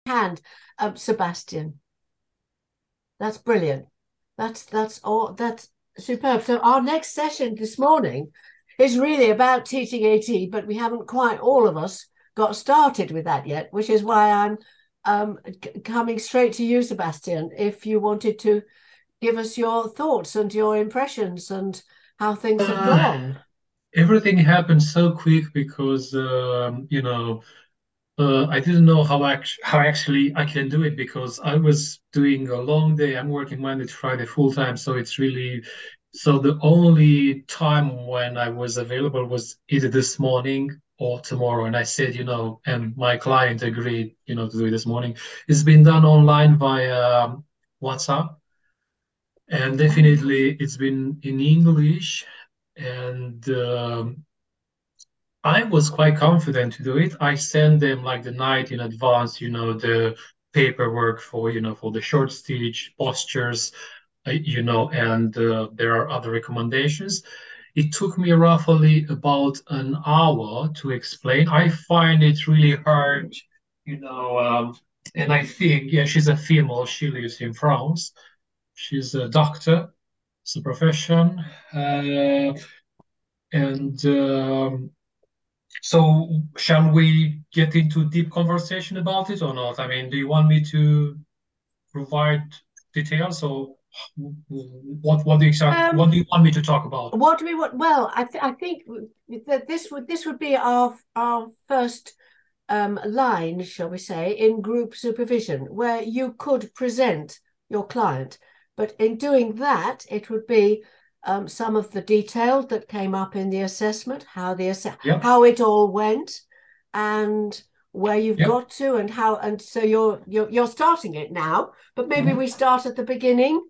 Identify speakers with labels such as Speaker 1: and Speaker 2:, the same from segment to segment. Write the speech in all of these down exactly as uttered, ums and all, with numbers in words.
Speaker 1: hand, um, Sebastian. That's brilliant. That's that's all. That's superb. So our next session this morning is really about teaching AT, but we haven't quite all of us got started with that yet, which is why I'm um, coming straight to you, Sebastian. If you wanted to give us your thoughts and your impressions and how things have
Speaker 2: Uh,
Speaker 1: gone.
Speaker 2: Everything happened so quick because um, you know uh, I didn't know how act how actually I can do it because I was doing a long day. I'm working Monday to Friday full time, so it's really so the only time when I was available was either this morning or tomorrow. And I said, you know, and my client agreed, you know, to do it this morning. It's been done online via um, WhatsApp, and
Speaker 1: Oh,
Speaker 2: definitely it's been in English and. Um, I was quite confident to do it. I sent them like the night in advance, you know, the paperwork for, you know, for the short stitch postures, uh, you know, and uh, there are other recommendations. It took me roughly about an hour to explain. I find it really hard, you know, um, and I think, yeah, she's a female. She lives in France. She's a doctor. It's a profession. Uh, and um, so, shall we get into deep conversation about it or not? I mean, do you want me to provide details or what what do you exact what
Speaker 1: um,
Speaker 2: do you want me to talk about?
Speaker 1: what do we want? Well, I, th- I think that this would this would be our our first um, line, shall we say, in group supervision, where you could present your client. But in doing that, it would be um, some of the detail that came up in the assessment, how the ass-
Speaker 2: Yep,
Speaker 1: how it all went, and where you've
Speaker 2: yep.
Speaker 1: got to, and how. And so you're you're you're starting it now, but maybe we
Speaker 2: Mhm.
Speaker 1: start at the beginning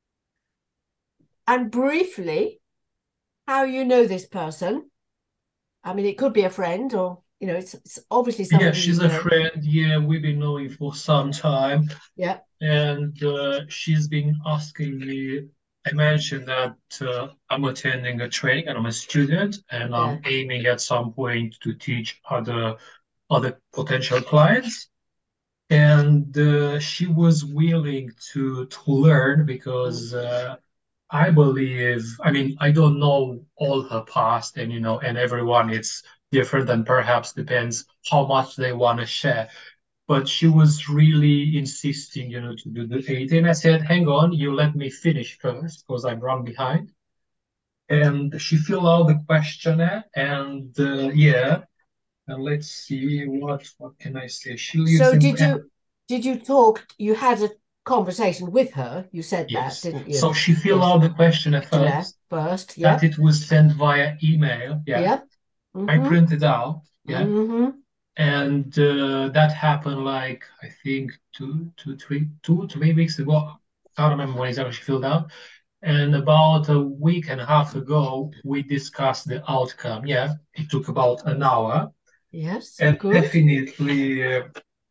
Speaker 1: and briefly how you know this person. I mean, it could be a friend, or you know, it's, it's obviously
Speaker 2: Yeah,
Speaker 1: somebody you
Speaker 2: she's a
Speaker 1: know.
Speaker 2: friend. Yeah, we've been knowing for some time,
Speaker 1: Yeah,
Speaker 2: and uh, she's been asking me. I mentioned that uh, I'm attending a training and I'm a student, and
Speaker 1: yeah.
Speaker 2: I'm aiming at some point to teach other other potential clients. And uh, she was willing to to learn
Speaker 1: Mm.
Speaker 2: because uh, I believe, I mean, I don't know all her past, and you know, and everyone it's different, and perhaps depends how much they want to share. But she was really insisting, you know, to do the eight, and I said, "Hang on, you let me finish first, because I'm run behind." And she filled out the questionnaire, and uh, yeah, and let's see what what can I say? She lives
Speaker 1: So
Speaker 2: in
Speaker 1: did you did you talk? You had a conversation with her. You said that,
Speaker 2: Yes.
Speaker 1: didn't you?
Speaker 2: So she filled
Speaker 1: Yes.
Speaker 2: out the question at
Speaker 1: Questionnaire
Speaker 2: first,
Speaker 1: first.
Speaker 2: that
Speaker 1: Yep.
Speaker 2: it was sent via email. Yeah.
Speaker 1: Yep.
Speaker 2: I
Speaker 1: Mm-hmm.
Speaker 2: printed out. Yeah.
Speaker 1: Mm-hmm.
Speaker 2: And uh, that happened like, I think two, two, three, two, three weeks ago. I can't remember when exactly she filled out. And about a week and a half ago, we discussed the outcome. Yeah. It took about an hour.
Speaker 1: Yes.
Speaker 2: And
Speaker 1: Good.
Speaker 2: definitely, uh,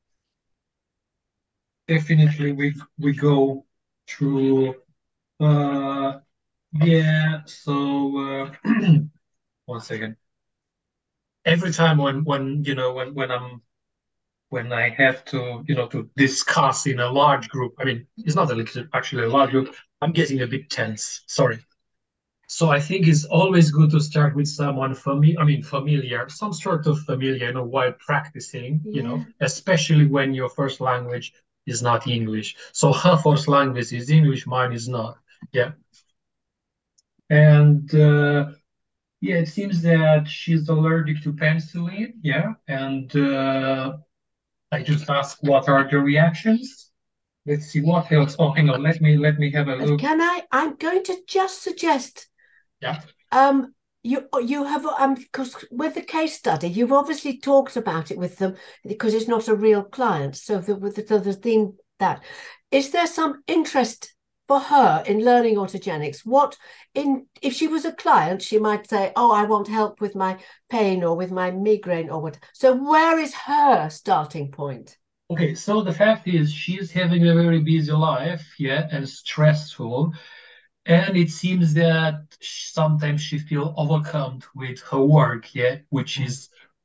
Speaker 2: definitely we we go through uh yeah, so uh, one second. Every time when when you know when when I'm when I have to you know to discuss in a large group, I mean it's not a, little- actually a large group. I'm getting a bit tense. Sorry. So I think it's always good to start with someone familiar. I mean familiar, some sort of familiar, you know, while practicing. You know,
Speaker 1: Yeah.
Speaker 2: especially when your first language is not English. So her first language is English, mine is not. Yeah, and. Uh, Yeah, it seems that she's allergic to penicillin. Yeah, and uh, I just asked what are the reactions. Let's see what else. Oh, hang on. Let me let me have a
Speaker 1: Uh,
Speaker 2: look.
Speaker 1: Can I? I'm going to just suggest.
Speaker 2: Yeah.
Speaker 1: Um. You you have um because with the case study you've obviously talked about it with them because it's not a real client. So the with the, the theme that is there some interest for her in learning autogenics? What in if she was a client, she might say, "Oh, I want help with my pain or with my migraine or what." So where is her starting point?
Speaker 2: Okay. So the fact is, she's having a very busy life. Yeah, and stressful. And it seems that sometimes she feels overcome with her work. Yeah, which is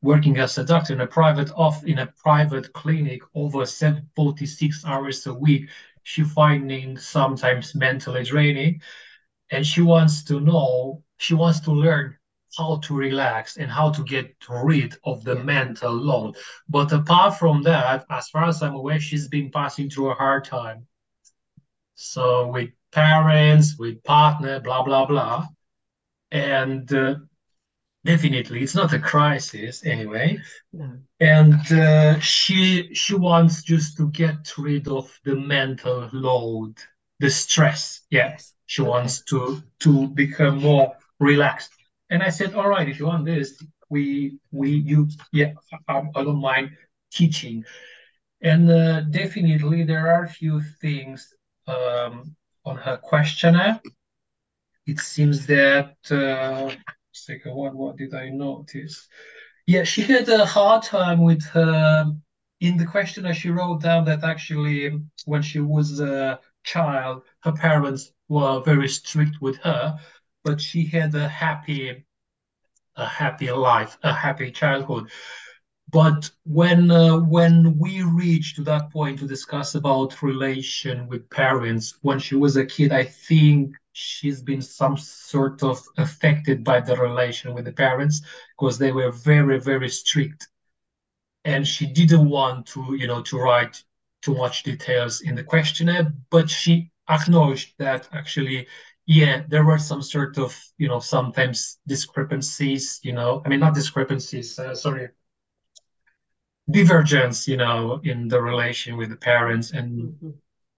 Speaker 2: working as a doctor in a private off in a private clinic over seven, forty-six hours a week. She finding sometimes mentally draining, and she wants to know, she wants to learn how to relax and how to get rid of the
Speaker 1: Yeah.
Speaker 2: mental load. But apart from that, as far as I'm aware, she's been passing through a hard time. So with parents, with partner, blah blah blah, and uh, definitely it's not a crisis anyway.
Speaker 1: No.
Speaker 2: And uh, she she wants just to get rid of the mental load, the stress. Yeah,
Speaker 1: Yes.
Speaker 2: she
Speaker 1: Okay.
Speaker 2: wants to to become more relaxed. And I said, all right, if you want this, we we you yeah, I, I don't mind teaching. And uh, definitely there are a few things um, on her questionnaire. It seems that uh, second one, what did I notice? Yeah, she had a hard time with her. In the questionnaire, she wrote down that actually, when she was a child, her parents were very strict with her, but she had a happy, a happy life, a happy childhood. But when uh, when we reached to that point to discuss about relation with parents when she was a kid, I think she's been some sort of affected by the relation with the parents because they were very, very strict, and she didn't want to, you know, to write too much details in the questionnaire, but she acknowledged that actually, yeah, there were some sort of, you know, sometimes discrepancies, you know, I mean, not discrepancies, uh, sorry, divergence, you know, in the relation with the parents. And
Speaker 1: Mhm.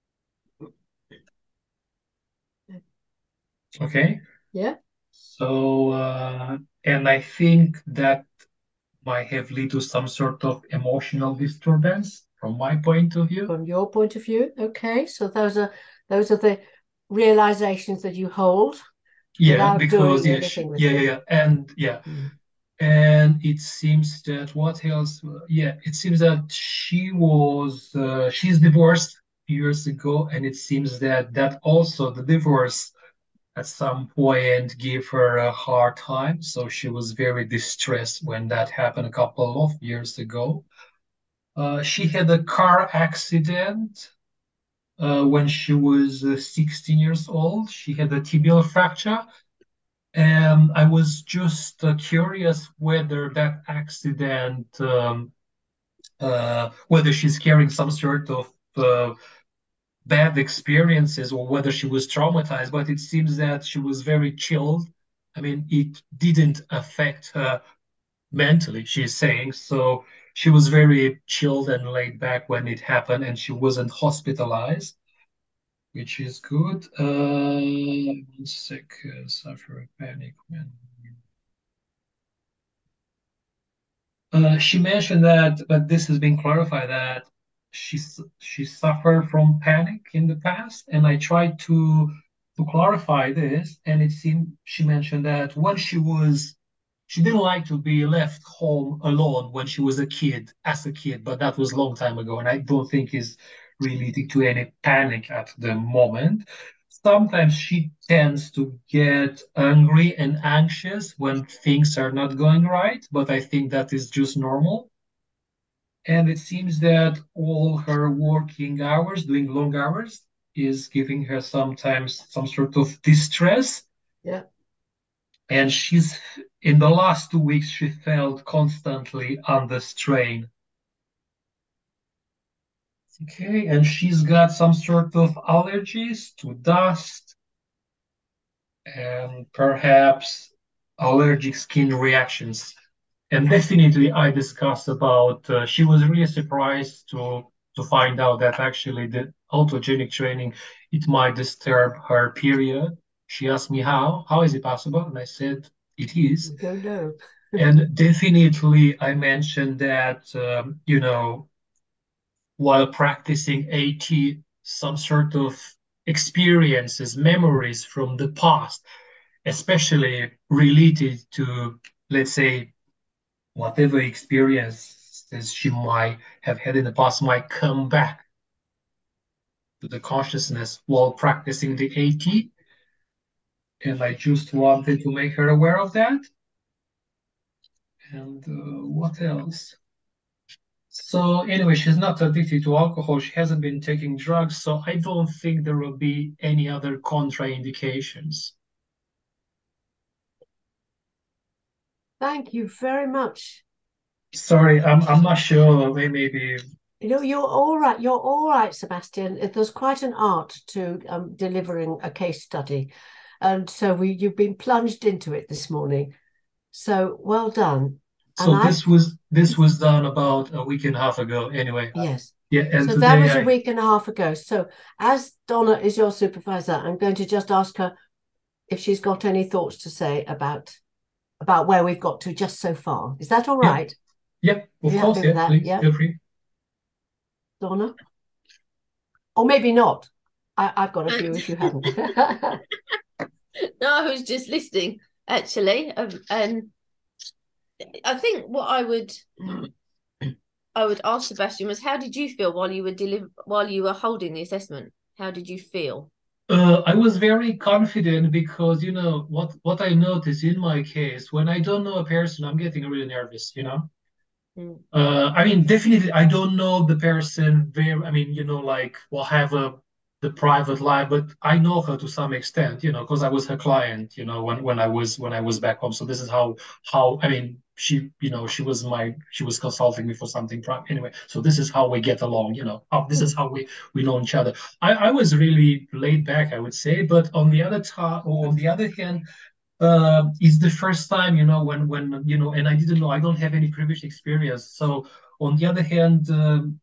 Speaker 2: okay,
Speaker 1: Yeah.
Speaker 2: so uh, and I think that might have led to some sort of emotional disturbance from my point of view.
Speaker 1: From your point of view. Okay. So those are those are the realizations that you hold
Speaker 2: Yeah,
Speaker 1: without
Speaker 2: because
Speaker 1: doing
Speaker 2: yeah, she,
Speaker 1: anything with
Speaker 2: yeah, yeah,
Speaker 1: them.
Speaker 2: yeah, and yeah,
Speaker 1: Mm.
Speaker 2: and it seems that what else? Yeah, it seems that she was uh, she's divorced years ago, and it seems that that also the divorce at some point gave her a hard time. So she was very distressed when that happened a couple of years ago. Uh, she had a car accident uh, when she was uh, sixteen years old. She had a tibial fracture. And I was just uh, curious whether that accident, um, uh, whether she's carrying some sort of uh, bad experiences or whether she was traumatized, but it seems that she was very chilled. I mean, it didn't affect her mentally, she's saying. So she was very chilled and laid back when it happened, and she wasn't hospitalized, which is good. Uh, one second, suffer panic when. Uh, she mentioned that, but this has been clarified that she she suffered from panic in the past, and I tried to to clarify this, and it seemed she mentioned that when she was she didn't like to be left home alone when she was a kid, as a kid, but that was a long time ago, and I don't think is relating to any panic at the moment. Sometimes she tends to get angry and anxious when things are not going right, but I think that is just normal. And it seems that all her working hours, doing long hours, is giving her sometimes some sort of distress.
Speaker 1: Yeah.
Speaker 2: And she's in the last two weeks, she felt constantly under strain. Okay, and she's got some sort of allergies to dust and perhaps allergic skin reactions. And definitely, I discussed about. Uh, she was really surprised to to find out that actually the autogenic training it might disturb her period. She asked me how. How is it possible? And I said it is.
Speaker 1: We don't know.
Speaker 2: And definitely, I mentioned that, um, you know, while practicing AT, some sort of experiences, memories from the past, especially related to, let's say, whatever experiences she might have had in the past might come back to the consciousness while practicing the AT. And I just wanted to make her aware of that. And uh, what else? So anyway, she's not addicted to alcohol. She hasn't been taking drugs, so I don't think there will be any other contraindications.
Speaker 1: Thank you very much.
Speaker 2: Sorry, I'm I'm not sure. Maybe
Speaker 1: You know, you're all right. You're all right, Sebastian. There's quite an art to um, delivering a case study, and so we you've been plunged into it this morning. So well done. And
Speaker 2: so.
Speaker 1: I,
Speaker 2: This was this was done about a week and a half ago. Anyway,
Speaker 1: yes.
Speaker 2: yeah, and
Speaker 1: So that
Speaker 2: today
Speaker 1: was a
Speaker 2: I
Speaker 1: week and a half ago. So as Donna is your supervisor, I'm going to just ask her if she's got any thoughts to say about about where we've got to just so far. Is that all
Speaker 2: yeah
Speaker 1: right?
Speaker 2: yeah
Speaker 1: Are
Speaker 2: of
Speaker 1: you
Speaker 2: course
Speaker 1: happy with
Speaker 2: yeah.
Speaker 1: that?
Speaker 2: Please
Speaker 1: Yeah,
Speaker 2: feel free.
Speaker 1: Donna? Or maybe not. I, I've got a
Speaker 3: Um,
Speaker 1: few if you haven't.
Speaker 3: no, I was just listening actually, um, and I think what I would I would ask Sebastian was, how did you feel while you were deliver while you were holding the assessment? How did you feel?
Speaker 2: Uh, I was very confident because you know what what I noticed in my case when I don't know a person, I'm getting really nervous. You know.
Speaker 3: Mm.
Speaker 2: Uh, I mean, definitely, I don't know the person very, I mean, you know, like, we'll have a the private life, but I know her to some extent, you know, because I was her client, you know, when when I was when I was back home. So this is how how I mean, she, you know, she was my she was consulting me for something private anyway. So this is how we get along, you know. How, this is how we we know each other. I I was really laid back, I would say, but on the other time, or on the other hand, uh, it's the first time, you know, when when you know, and I didn't know, I don't have any previous experience. So on the other hand, um,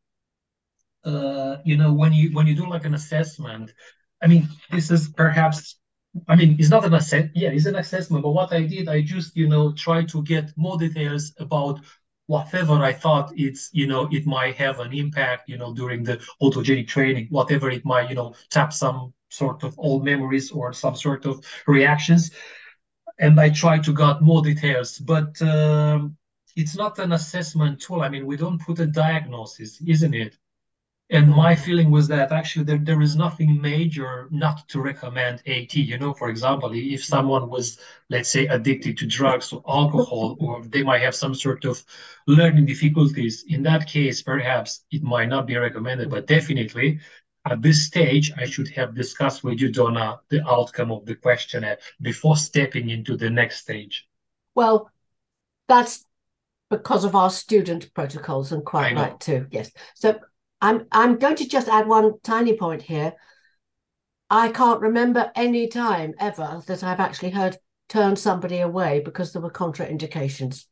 Speaker 2: uh, you know, when you when you do like an assessment, I mean, this is perhaps, I mean, it's not an assess, yeah, it's an assessment. But what I did, I just, you know, try to get more details about whatever I thought it's, you know, it might have an impact, you know, during the autogenic training, whatever it might, you know, tap some sort of old memories or some sort of reactions, and I try to get more details, but um, it's not an assessment tool. I mean, we don't put a diagnosis, isn't it? And my
Speaker 1: Mm.
Speaker 2: feeling was that actually there, there is nothing major not to recommend AT. You know, for example, if someone was, let's say, addicted to drugs or alcohol, or they might have some sort of learning difficulties, in that case, perhaps it might not be recommended, but definitely at this stage, I should have discussed with you, Donna, the outcome of the questionnaire before stepping into the next stage.
Speaker 1: Well, that's because of our student protocols, and
Speaker 2: I
Speaker 1: quite right
Speaker 2: know.
Speaker 1: too. Yes. So I'm I'm going to just add one tiny point here. I can't remember any time ever that I've actually heard turn somebody away because there were contraindications.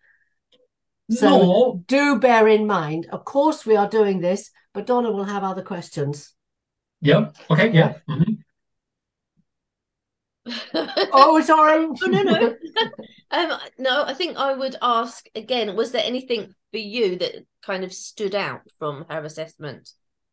Speaker 1: So
Speaker 2: No,
Speaker 1: do bear in mind, of course, we are doing this, but Donna will have other questions.
Speaker 2: yeah, okay,
Speaker 1: Yeah.
Speaker 2: yeah. Mhm.
Speaker 1: Oh, sorry.
Speaker 3: Oh no, no. Um, no, I think I would ask again, was there anything for you that kind of stood out from her assessment?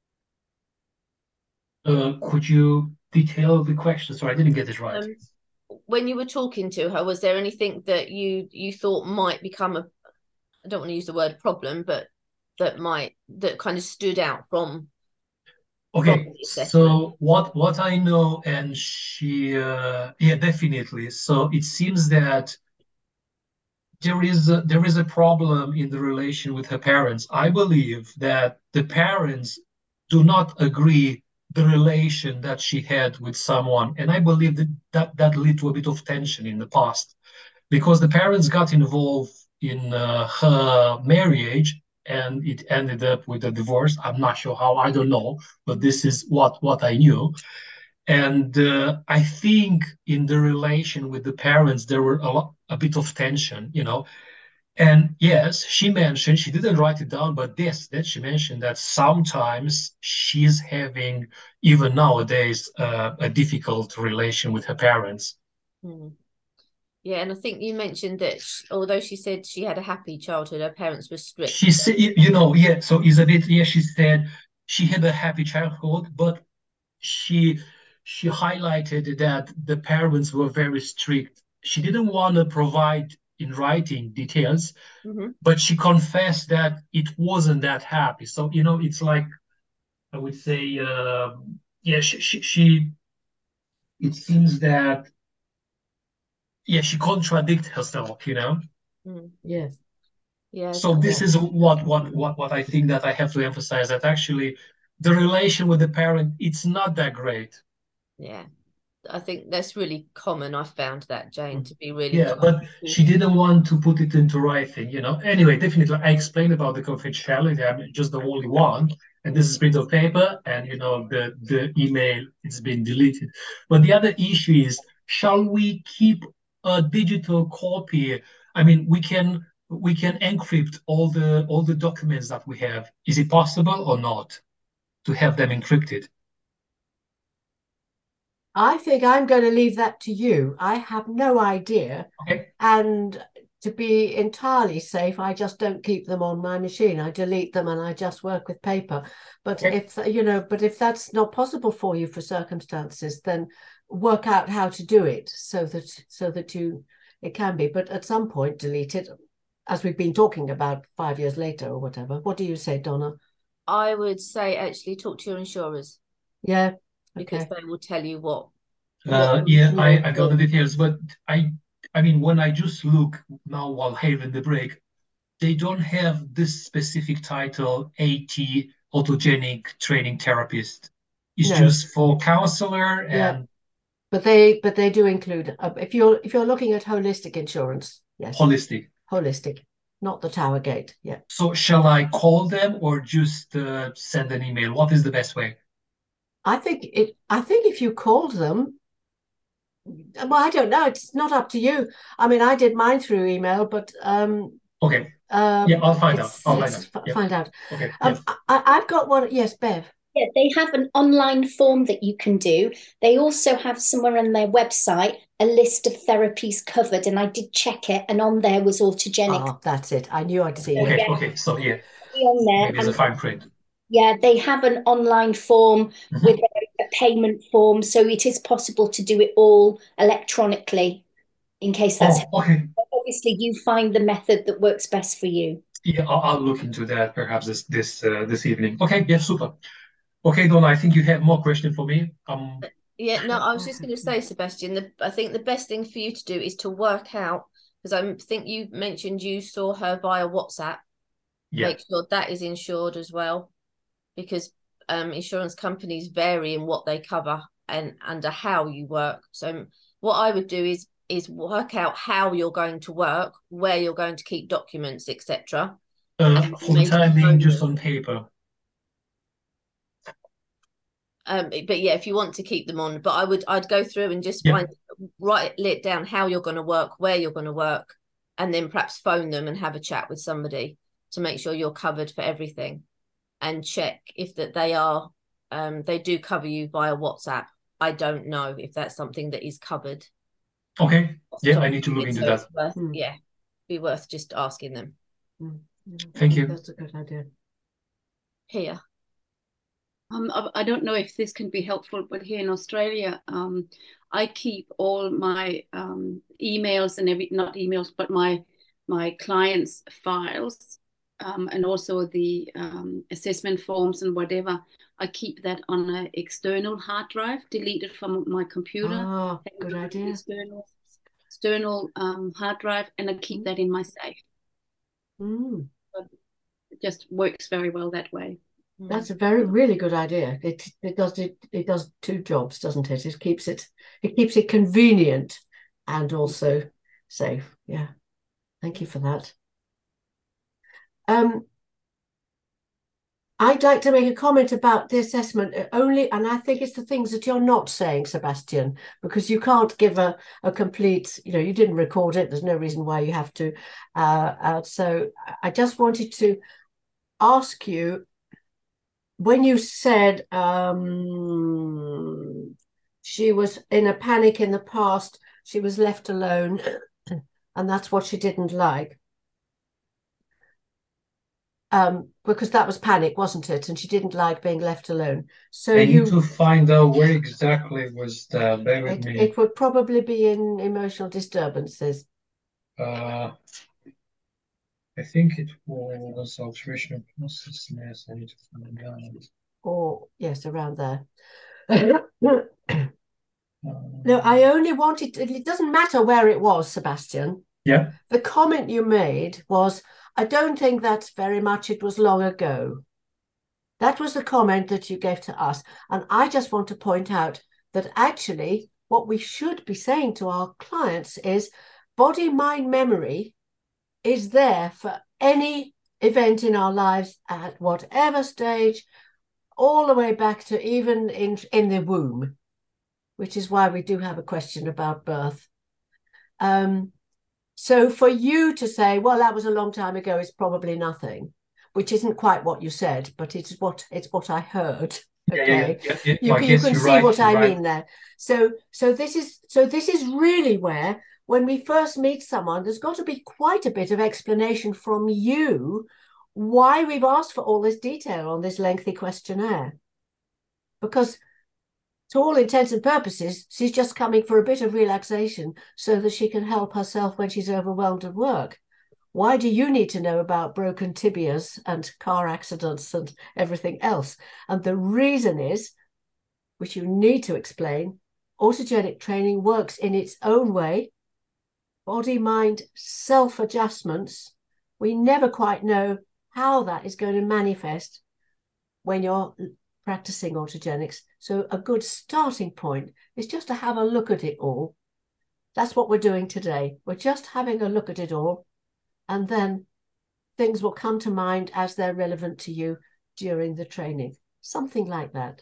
Speaker 2: Uh, could you detail the question? Sorry, I didn't get it right.
Speaker 3: Um, when you were talking to her, was there anything that you you thought might become a, I don't want to use the word problem, but that might that kind of stood out from from
Speaker 2: Okay,
Speaker 3: the assessment?
Speaker 2: so what what I know, and she, uh, yeah, definitely. So it seems that there is a, there is a problem in the relation with her parents. I believe that the parents do not agree the relation that she had with someone, and I believe that that, that led to a bit of tension in the past because the parents got involved in uh, her marriage and it ended up with a divorce. I'm not sure how, I don't know, but this is what what I knew. And uh, I think in the relation with the parents there were a lot, a bit of tension, you know. And yes, she mentioned, she didn't write it down, but this, that she mentioned that sometimes she's having, even nowadays, uh, a difficult relation with her parents.
Speaker 3: Hmm. Yeah, and I think you mentioned that sh although she said she had a happy childhood, her parents were
Speaker 2: She
Speaker 3: strict.
Speaker 2: said, you know, yeah, so it's a bit, yeah, she said she had a happy childhood, but she she highlighted that the parents were very strict. She didn't want to provide in writing details,
Speaker 3: Mm-hmm.
Speaker 2: but she confessed that it wasn't that happy. So, you know, it's like, I would say, uh, yeah, she, she, she, it seems that, yeah, she contradicted herself, you know?
Speaker 3: Mm.
Speaker 1: Yes.
Speaker 3: Yeah.
Speaker 2: So this is what what what what I think that I have to emphasize, that actually the relation with the parent, it's not that great.
Speaker 3: Yeah. I think that's really common. I found that, Jane, to be really
Speaker 2: Yeah,
Speaker 3: common.
Speaker 2: but she didn't want to put it into writing, you know. Anyway, definitely, I explained about the confidentiality. I'm just the only one, and this is print of paper, and you know, the the email it's been deleted. But the other issue is, shall we keep a digital copy? I mean, we can we can encrypt all the all the documents that we have. Is it possible or not to have them encrypted?
Speaker 1: I think I'm going to leave that to you. I have no idea.
Speaker 2: Okay.
Speaker 1: And to be entirely safe, I just don't keep them on my machine. I delete them and I just work with paper. But
Speaker 2: Okay.
Speaker 1: if, you know, but if that's not possible for you for circumstances, then work out how to do it so that so that you it can be. But at some point, delete it, as we've been talking about five years later or whatever. What do you say, Donna?
Speaker 3: I would say actually talk to your insurers,
Speaker 1: Yeah.
Speaker 3: because
Speaker 1: Okay.
Speaker 3: they will tell you what.
Speaker 2: Uh,
Speaker 3: what
Speaker 2: yeah, I, I got the
Speaker 3: what-
Speaker 2: details, but I I mean when I just look now while having the break, they don't have this specific title AT autogenic training therapist. It's
Speaker 1: No.
Speaker 2: just for counselor
Speaker 1: Yeah.
Speaker 2: and
Speaker 1: But they but they do include uh, if you're if you're looking at holistic insurance, yes,
Speaker 2: holistic.
Speaker 1: holistic, not the Tower Gate. Yeah,
Speaker 2: So shall I call them or just uh, send an email? What is the best way?
Speaker 1: I think it. I think if you called them, well, I don't know. It's not up to you. I mean, I did mine through email, but um,
Speaker 2: Okay. Yeah,
Speaker 1: um,
Speaker 2: I'll find out.
Speaker 1: it's
Speaker 2: I'll find
Speaker 1: it's
Speaker 2: out. Yeah.
Speaker 1: find out.
Speaker 2: Okay. Yeah.
Speaker 1: Um, I, I've got one. Yes, Bev.
Speaker 4: Yeah, they have an online form that you can do. They also have somewhere on their website a list of therapies covered, and I did check it, and on there was autogenic.
Speaker 1: Oh, that's it. I knew I'd see
Speaker 2: Okay.
Speaker 1: it.
Speaker 2: Okay. So yeah,
Speaker 4: On there,
Speaker 2: maybe it's a
Speaker 4: and
Speaker 2: fine print.
Speaker 4: yeah, they have an online form
Speaker 2: Mhm.
Speaker 4: with a, a payment form, so it is possible to do it all electronically. In case that's
Speaker 2: Oh, okay.
Speaker 4: obviously you find the method that works best for you.
Speaker 2: Yeah, I'll, I'll look into that perhaps this this uh, this evening. Okay, yeah, super. Okay, Donna, I think you have more question for me. Um,
Speaker 3: Yeah, no, I was just going to say, Sebastian, the, I think the best thing for you to do is to work out, because I think you mentioned you saw her via WhatsApp.
Speaker 2: yeah.
Speaker 3: Make sure that is insured as well, because um, insurance companies vary in what they cover and under how you work. So what I would do is is work out how you're going to work, where you're going to keep documents, et cetera.
Speaker 2: Uh,
Speaker 3: And
Speaker 2: for the
Speaker 3: maybe
Speaker 2: time being,
Speaker 3: phone
Speaker 2: just
Speaker 3: them.
Speaker 2: on paper.
Speaker 3: Um, but yeah, if you want to keep them on, but I would I'd go through and just
Speaker 2: Yeah.
Speaker 3: find write it down how you're going to work, where you're going to work, and then perhaps phone them and have a chat with somebody to make sure you're covered for everything, and check if that they are um they do cover you via WhatsApp. I don't know if that's something that is covered.
Speaker 2: Okay.
Speaker 3: off the
Speaker 2: Yeah,
Speaker 3: top
Speaker 2: I
Speaker 3: of
Speaker 2: need to
Speaker 3: my
Speaker 2: look
Speaker 3: head,
Speaker 2: into
Speaker 3: so
Speaker 2: that.
Speaker 3: it's worth
Speaker 1: Hmm.
Speaker 3: yeah, be worth just asking them.
Speaker 1: Hmm. Yeah, I
Speaker 2: Thank
Speaker 1: think
Speaker 2: you.
Speaker 1: that's a good idea.
Speaker 3: Here,
Speaker 5: Um, I, I don't know if this can be helpful, but here in Australia, um, I keep all my um, emails and every not emails, but my my clients' files, um, and also the um, assessment forms and whatever. I keep that on an external hard drive, deleted from my computer.
Speaker 1: Ah,
Speaker 5: Take it
Speaker 1: good
Speaker 5: on an
Speaker 1: idea.
Speaker 5: External external um, hard drive, and I keep that in my safe.
Speaker 1: Mm.
Speaker 5: It just works very well that way.
Speaker 1: That's a very really good idea. It it does it it does two jobs, doesn't it? It keeps it it keeps it convenient and also safe. Yeah. Thank you for that. Um, I'd like to make a comment about the assessment only, and I think it's the things that you're not saying, Sebastian, because you can't give a, a complete, you know, you didn't record it. There's no reason why you have to. Uh, uh, so I just wanted to ask you, when you said um, she was in a panic in the past, she was left alone, and that's what she didn't like. Um, because that was panic, wasn't it? And she didn't like being left alone. So
Speaker 2: I
Speaker 1: you,
Speaker 2: need to find out where exactly was that. Bear with
Speaker 1: it,
Speaker 2: me.
Speaker 1: it would probably be in emotional disturbances.
Speaker 2: Uh, I think it was alteration of consciousness. I need to find out.
Speaker 1: Or yes, around there.
Speaker 2: Um,
Speaker 1: No, I only wanted, it doesn't matter where it was, Sebastian.
Speaker 2: yeah.
Speaker 1: The comment you made was, I don't think that's very much. It was long ago. That was the comment that you gave to us. And I just want to point out that actually what we should be saying to our clients is body, mind, memory is there for any event in our lives at whatever stage, all the way back to even in, in the womb, which is why we do have a question about birth. Um, so for you to say, well, that was a long time ago, is probably nothing, which isn't quite what you said, but it's what it's what I heard. Okay,
Speaker 2: yeah, yeah, yeah, yeah.
Speaker 1: you
Speaker 2: Well,
Speaker 1: can, you can see
Speaker 2: right,
Speaker 1: what I
Speaker 2: right.
Speaker 1: mean there. So so this is so this is really where, when we first meet someone, there's got to be quite a bit of explanation from you why we've asked for all this detail on this lengthy questionnaire, because to all intents and purposes, she's just coming for a bit of relaxation so that she can help herself when she's overwhelmed at work. Why do you need to know about broken tibias and car accidents and everything else? And the reason is, which you need to explain, autogenic training works in its own way. Body, mind, self-adjustments. We never quite know how that is going to manifest when you're practicing autogenics. So a good starting point is just to have a look at it all. That's what we're doing today. We're just having a look at it all, and then things will come to mind as they're relevant to you during the training. Something like that.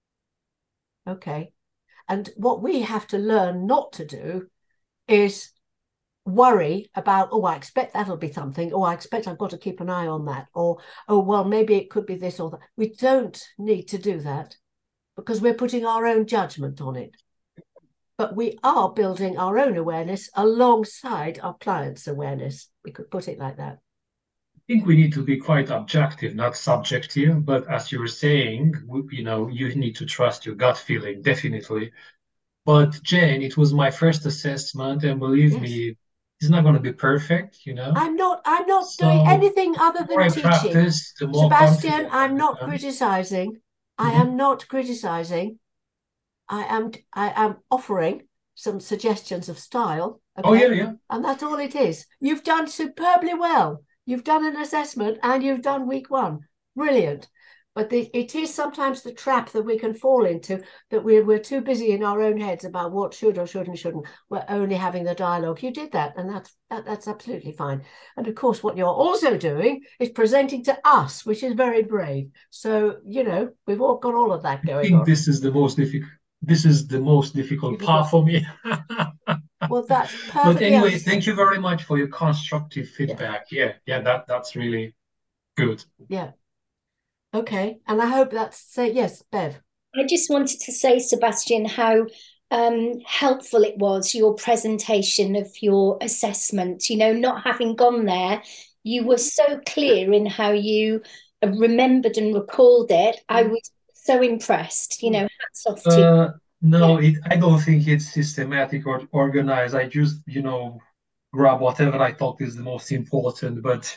Speaker 1: Okay. And what we have to learn not to do is worry about, oh, I expect that'll be something, or I expect I've got to keep an eye on that, or, oh, well, maybe it could be this or that. We don't need to do that because we're putting our own judgment on it. But we are building our own awareness alongside our clients' awareness. We could put it like that.
Speaker 2: I think we need to be quite objective, not subjective. But as you were saying, you know, you need to trust your gut feeling, definitely. But Jane, it was my first assessment, and believe
Speaker 1: Yes.
Speaker 2: me, it's not going to be perfect, you know.
Speaker 1: I'm not. I'm not
Speaker 2: So
Speaker 1: doing anything other
Speaker 2: the more
Speaker 1: than
Speaker 2: I
Speaker 1: teaching.
Speaker 2: practice, the more
Speaker 1: Sebastian,
Speaker 2: confident I
Speaker 1: I'm not
Speaker 2: become.
Speaker 1: criticizing. I
Speaker 2: Mhm.
Speaker 1: am not criticizing. I am. I am offering some suggestions of style. Okay?
Speaker 2: Oh, yeah, yeah.
Speaker 1: And that's all it is. You've done superbly well. You've done an assessment and you've done week one. Brilliant. But the, it is sometimes the trap that we can fall into, that we're, we're too busy in our own heads about what should or should and shouldn't. We're only having the dialogue. You did that, and that's that, that's absolutely fine. And of course, what you're also doing is presenting to us, which is very brave. So, you know, we've all got all of that
Speaker 2: I
Speaker 1: going
Speaker 2: think
Speaker 1: on.
Speaker 2: this is the most difficult. This is the most difficult part for me.
Speaker 1: Well, that's
Speaker 2: But
Speaker 1: perfectly
Speaker 2: anyway,
Speaker 1: understandable.
Speaker 2: thank you very much for your constructive feedback. Yeah, yeah, that that's really good.
Speaker 1: Yeah. Okay. And I hope that's say yes, Bev.
Speaker 4: I just wanted to say, Sebastian, how um, helpful it was, your presentation of your assessment. You know, not having gone there, you were so clear in how you remembered and recalled it. I was so impressed. You know, hats off to you.
Speaker 2: Uh, no,
Speaker 4: Yeah.
Speaker 2: it, I don't think it's systematic or organized. I just, you know, grab whatever I thought is the most important. But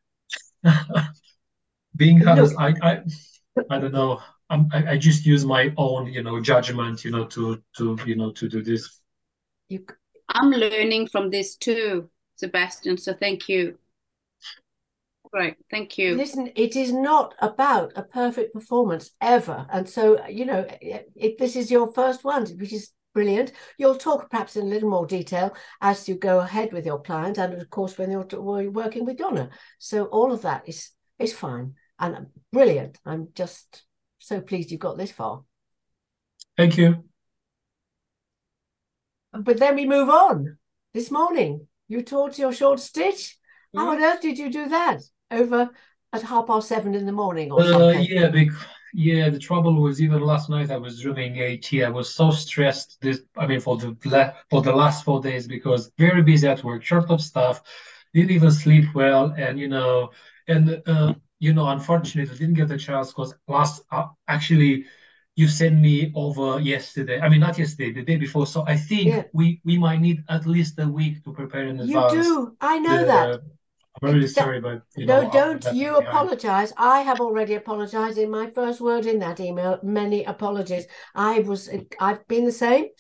Speaker 2: being honest,
Speaker 1: Look,
Speaker 2: I, I, I don't know. I'm, I, I just use my own, you know, judgment, you know, to, to, you know, to do this.
Speaker 1: you
Speaker 5: I'm learning from this too, Sebastian. So thank you. Right, thank you.
Speaker 1: listen, it is not about a perfect performance ever. And so, you know, if this is your first one, which is brilliant, you'll talk perhaps in a little more detail as you go ahead with your client, and of course when you're working with Donna. So all of that is is fine and brilliant. I'm just so pleased you got this far.
Speaker 2: Thank you.
Speaker 1: But then we move on. This morning, you taught your short stitch. How on earth did you do that over at half past seven in the morning or
Speaker 2: Uh,
Speaker 1: something?
Speaker 2: yeah, big, yeah. The trouble was, even last night I was doing AT. I was so stressed. This, I mean, for the for the last four days, because very busy at work, short of stuff, didn't even sleep well, and you know, and uh, you know, unfortunately, didn't get the chance because last uh, actually. You sent me over yesterday. I mean, not yesterday, the day before. So I think
Speaker 1: Yeah.
Speaker 2: we we might need at least a week to prepare in
Speaker 1: You
Speaker 2: advance.
Speaker 1: do. I know
Speaker 2: The,
Speaker 1: that.
Speaker 2: I'm really
Speaker 1: It's that-
Speaker 2: sorry, but you
Speaker 1: No,
Speaker 2: know, I'm
Speaker 1: don't
Speaker 2: that
Speaker 1: you
Speaker 2: behind.
Speaker 1: apologize. I have already apologized in my first word in that email. Many apologies. I was, I've been the same,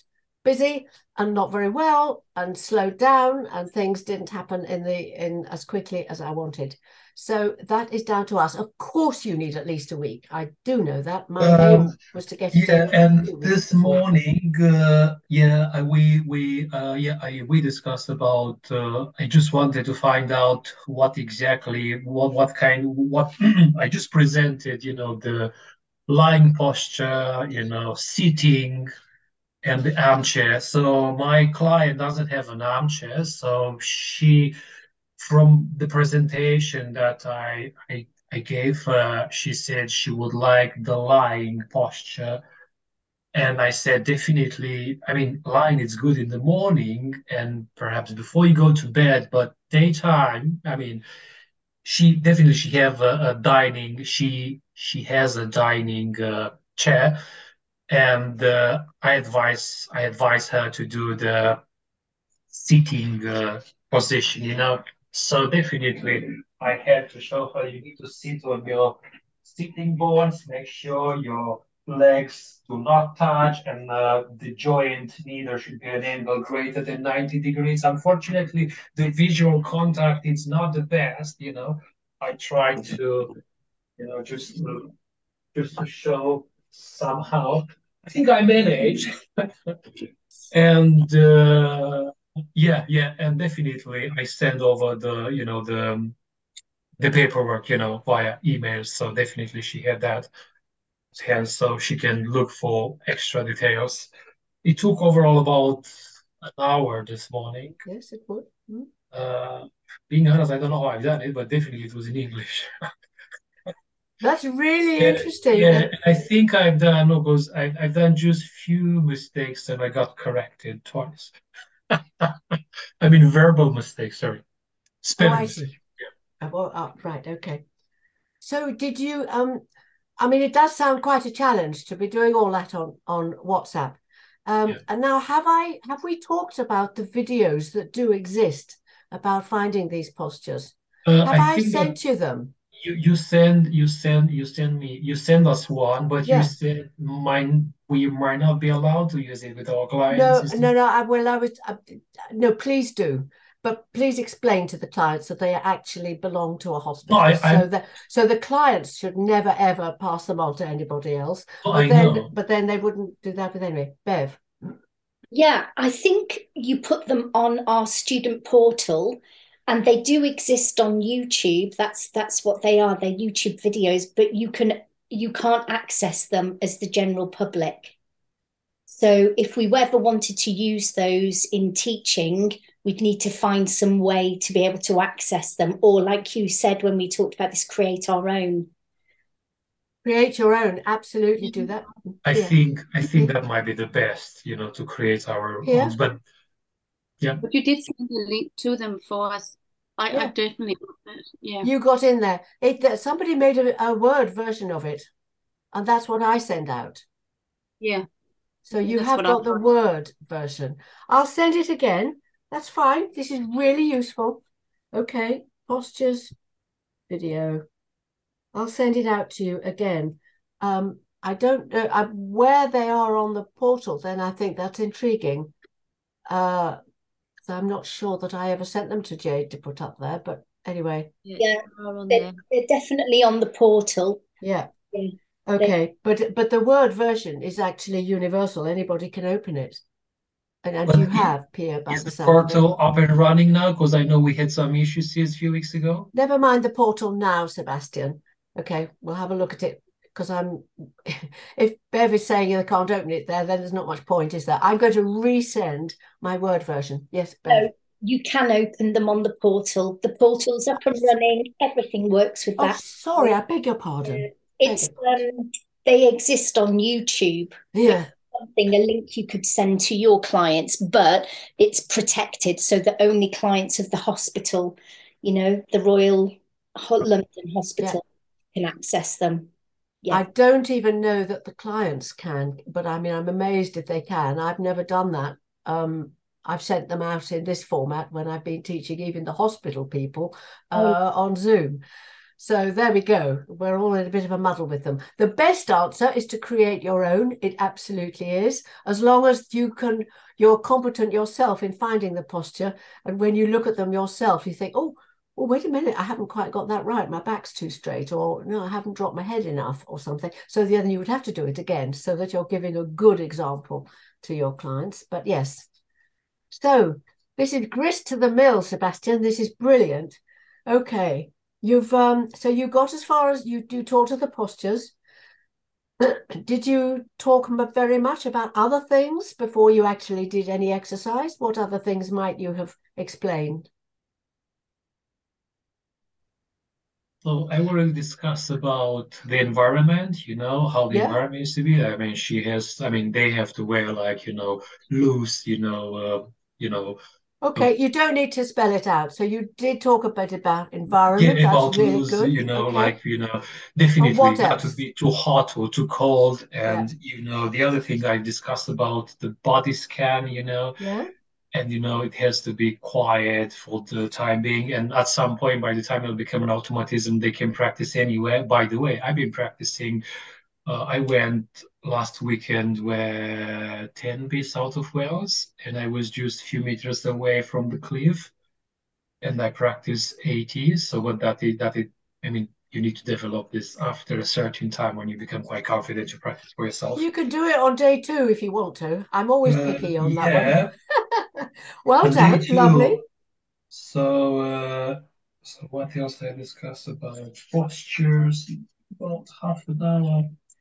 Speaker 1: busy and not very well and slowed down, and things didn't happen in the in as quickly as I wanted. So that is down to us. Of course, you need at least a week. I do know that. My
Speaker 2: Um,
Speaker 1: aim was to get it
Speaker 2: yeah,
Speaker 1: in
Speaker 2: and
Speaker 1: two weeks
Speaker 2: this
Speaker 1: before.
Speaker 2: morning, uh, yeah, I, we we uh, yeah, I, we discussed about. Uh, I just wanted to find out what exactly, what what kind, what I just presented. You know, the lying posture, you know, sitting, and the armchair. So my client doesn't have an armchair, so she, from the presentation that I I, I gave her, she said she would like the lying posture. And I said, definitely, I mean, lying is good in the morning and perhaps before you go to bed, but daytime, I mean, she definitely she have a, a dining, she she has a dining uh, chair, and uh, I advise I advise her to do the sitting uh, position, you know. So definitely, I had to show her you need to sit on your sitting bones, make sure your legs do not touch, and uh, the joint neither should be an angle greater than ninety degrees. Unfortunately, the visual contact is not the best, you know. I tried to, you know, just to, just to show somehow. I think I managed. And uh, yeah, yeah, and definitely I send over the, you know, the um, the paperwork, you know, via email. So definitely she had that hand, so she can look for extra details. It took overall about an hour this morning.
Speaker 1: Yes, it would. Mm.
Speaker 2: Uh, being honest, I don't know how I've done it, but definitely it was in English.
Speaker 1: That's really
Speaker 2: Yeah,
Speaker 1: interesting.
Speaker 2: yeah,
Speaker 1: That,
Speaker 2: and I think I've done, no, because I've, I've done just few mistakes and I got corrected twice. I mean, verbal mistakes, sorry.
Speaker 1: oh,
Speaker 2: Spelling
Speaker 1: I
Speaker 2: mistakes.
Speaker 1: see. Oh, well, oh, right, okay. So did you, um, I mean, it does sound quite a challenge to be doing all that on, on WhatsApp. Um,
Speaker 2: Yeah.
Speaker 1: and now have I, have we talked about the videos that do exist about finding these postures?
Speaker 2: Uh,
Speaker 1: Have
Speaker 2: I
Speaker 1: I
Speaker 2: think that
Speaker 1: sent you them?
Speaker 2: you you send you send you send me you send us one, but you
Speaker 1: Yeah.
Speaker 2: said mine we might not be allowed to use it with our clients.
Speaker 1: No,
Speaker 2: Is
Speaker 1: no,
Speaker 2: it?
Speaker 1: no. I will. I was. I, no, please do. But please explain to the clients that they actually belong to a
Speaker 2: No, I
Speaker 1: hospital,
Speaker 2: I
Speaker 1: so that so the clients should never ever pass them on to anybody else.
Speaker 2: no,
Speaker 1: But
Speaker 2: I
Speaker 1: then,
Speaker 2: know.
Speaker 1: but then they wouldn't do that with anyway. Bev.
Speaker 4: Yeah, I think you put them on our student portal and they do exist on YouTube. That's that's what they are. They're YouTube videos, but you can you can't access them as the general public. So if we ever wanted to use those in teaching, we'd need to find some way to be able to access them. Or like you said when we talked about this, create our own.
Speaker 1: Create your own. Absolutely do that.
Speaker 2: I
Speaker 1: Yeah.
Speaker 2: think I think
Speaker 1: Okay.
Speaker 2: that might be the best, you know, to create our own.
Speaker 1: Yeah.
Speaker 2: But yeah,
Speaker 5: But you did send a link to them for us. I, I
Speaker 1: Yeah.
Speaker 5: definitely got that. Yeah.
Speaker 1: You got in there. It somebody made a, a Word version of it, and that's what I send out.
Speaker 5: Yeah.
Speaker 1: So
Speaker 5: Yeah,
Speaker 1: you
Speaker 5: that's
Speaker 1: have
Speaker 5: what I
Speaker 1: got the
Speaker 5: thought.
Speaker 1: Word version. I'll send it again. That's fine. This is really useful. Okay, postures, video. I'll send it out to you again. Um, I don't know I, where they are on the portal, then I think that's intriguing. Uh, so I'm not sure that I ever sent them to Jade to put up there, but anyway.
Speaker 3: Yeah,
Speaker 4: Yeah,
Speaker 3: they are on
Speaker 4: they're,
Speaker 3: there.
Speaker 4: they're definitely on the portal.
Speaker 1: Yeah.
Speaker 4: Yeah.
Speaker 1: Okay, but but the Word version is actually universal. Anybody can open it. And, and
Speaker 2: but
Speaker 1: you
Speaker 2: i-
Speaker 1: have, Pia, by
Speaker 2: is
Speaker 1: the
Speaker 2: the
Speaker 1: sound of it.
Speaker 2: portal up and running now? Because I know we had some issues here a few weeks ago.
Speaker 1: Never mind the portal now, Sebastian. Okay, we'll have a look at it because I'm. If Bev is saying I can't open it there, then there's not much point, is there? I'm going to resend my Word version. Yes, Bev.
Speaker 4: So you can open them on the portal. The portal's up and running. Everything works with
Speaker 1: Oh,
Speaker 4: that.
Speaker 1: sorry, I beg your pardon. Beg
Speaker 4: It's
Speaker 1: your pardon.
Speaker 4: um, they exist on YouTube.
Speaker 1: Yeah.
Speaker 4: Something, a link you could send to your clients, but it's protected so that only clients of the hospital, you know, the Royal London
Speaker 1: Yeah.
Speaker 4: Hospital, can access them.
Speaker 1: I
Speaker 4: Yeah.
Speaker 1: don't even know that the clients can, but I mean, I'm amazed if they can. I've never done that. Um, I've sent them out in this format when I've been teaching even the hospital people
Speaker 4: Oh,
Speaker 1: uh, on Zoom. So there we go. We're all in a bit of a muddle with them. The best answer is to create your own. It absolutely is. As long as you can, you're competent yourself in finding the posture. And when you look at them yourself, you think, oh, well, wait a minute, I haven't quite got that right. My back's too straight, or no, I haven't dropped my head enough or something. So then you would have to do it again so that you're giving a good example to your clients. But yes. So this is grist to the mill, Sebastian. This is brilliant. Okay. You've um so you got as far as you do talk to the postures. Did you talk very much about other things before you actually did any exercise? What other things might you have explained?
Speaker 2: So I already discussed about the environment, you know, how the
Speaker 1: Yeah.
Speaker 2: environment is to be. I mean, she has, I mean, they have to wear like, you know, loose, you know, uh, you know,
Speaker 1: Okay, you don't need to spell it out. So you did talk a bit about
Speaker 2: yeah,
Speaker 1: environment. That's
Speaker 2: about
Speaker 1: really
Speaker 2: loose,
Speaker 1: good.
Speaker 2: you know,
Speaker 1: Okay.
Speaker 2: like, you know,
Speaker 1: And
Speaker 2: definitely
Speaker 1: what
Speaker 2: not to
Speaker 1: else?
Speaker 2: be too hot or too cold.
Speaker 1: Yeah.
Speaker 2: And, you know, the other thing I discussed about the body scan, you know,
Speaker 1: Yeah.
Speaker 2: and you know it has to be quiet for the time being, and at some point by the time it'll become an automatism they can practice anywhere. By the way, I've been practicing, uh, I went last weekend where Tenby, south of Wales, and I was just a few meters away from the cliff, and I practiced eighties. So what that is, that it I mean, you need to develop this after a certain time when you become quite confident to practice for yourself.
Speaker 1: You can do it on day two if you want to. I'm always
Speaker 2: uh,
Speaker 1: picky on that one.
Speaker 2: yeah
Speaker 1: Well
Speaker 2: on day
Speaker 1: done. Lovely.
Speaker 2: two. So, uh, so what else I discussed about postures? About half an hour.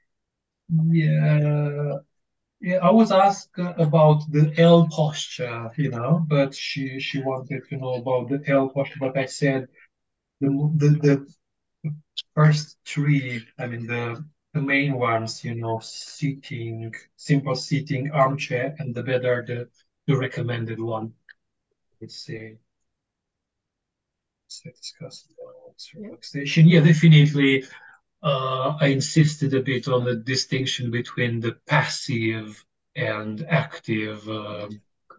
Speaker 2: Yeah, yeah. I was asked uh, about the L posture, you know, but she she wanted to know about the L posture. But I said the the the first three. I mean the the main ones, you know, sitting, simple sitting, armchair, and the bed are the the recommended one. Let's say. So discuss about relaxation. Yeah, definitely. Uh, I insisted a bit on the distinction between the passive and active, uh,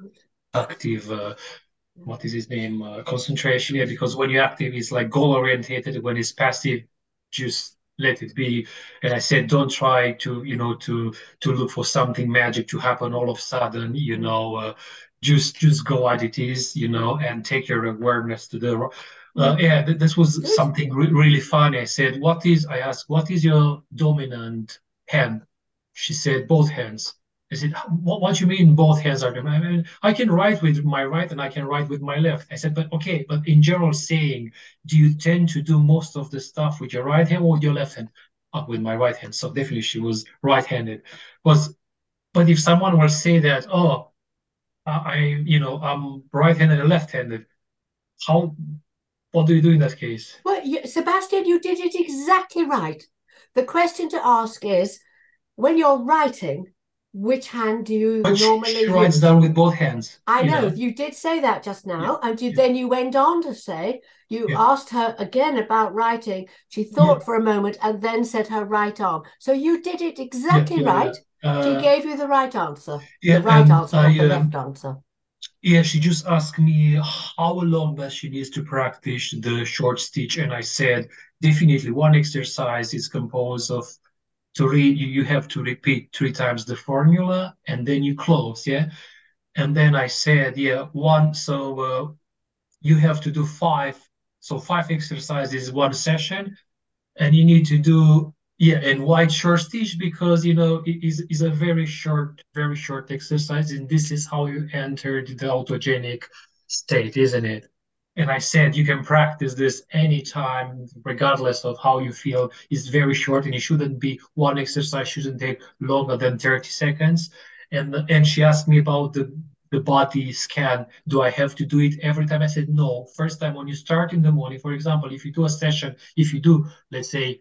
Speaker 2: active. Uh, what is his name? Uh, concentration. Yeah, because when you're active, it's like goal orientated. When it's passive, just let it be. And I said, don't try to, you know, to to look for something magic to happen all of a sudden. You know, uh, just just go as it is. You know, and take your awareness to the uh, yeah, th this was
Speaker 1: Good.
Speaker 2: something re really funny. I said, "What is?" I asked, "What is your dominant hand?" She said, "Both hands." I said, "What? What do you mean both hands are dominant?" I mean, I can write with my right and I can write with my left. I said, "But okay, but in general saying, do you tend to do most of the stuff with your right hand or with your left hand?" "Uh, with my right hand." So definitely she was right-handed. Was but if someone were to say that, "Oh, I, I- you know, I'm right-handed and left-handed," how? What do you do in that case?
Speaker 1: Well, you, Sebastian, you did it exactly right. The question to ask is, when you're writing, which hand do you
Speaker 2: But she,
Speaker 1: normally
Speaker 2: she writes
Speaker 1: use?
Speaker 2: down with both hands,
Speaker 1: I
Speaker 2: you
Speaker 1: know
Speaker 2: know.
Speaker 1: you did say that just
Speaker 2: Yeah,
Speaker 1: now, and you,
Speaker 2: yeah,
Speaker 1: then you went on to say you
Speaker 2: yeah,
Speaker 1: asked her again about writing. She
Speaker 2: yeah,
Speaker 1: thought for a moment and then said her right arm. So you did it
Speaker 2: yeah,
Speaker 1: exactly
Speaker 2: yeah, yeah.
Speaker 1: right. She
Speaker 2: Uh,
Speaker 1: gave you the right answer, the
Speaker 2: yeah,
Speaker 1: right
Speaker 2: and
Speaker 1: answer, not
Speaker 2: I,
Speaker 1: the left
Speaker 2: um,
Speaker 1: answer.
Speaker 2: yeah, she just asked me how long does she needs to practice the short stitch, and I said definitely one exercise is composed of to read. You, you have to repeat three times the formula, and then you close, yeah. And then I said, yeah, one. So uh, you have to do five. So five exercises one session, and you need to do yeah and wide short stitch because you know it is is a very short very short exercise, and this is how you entered the autogenic state, isn't it? And I said you can practice this anytime regardless of how you feel. It's very short and it shouldn't be one exercise shouldn't take longer than thirty seconds. And and she asked me about the the body scan. Do I have to do it every time? I said no. First time when you start in the morning, for example, if you do a session, if you do, let's say,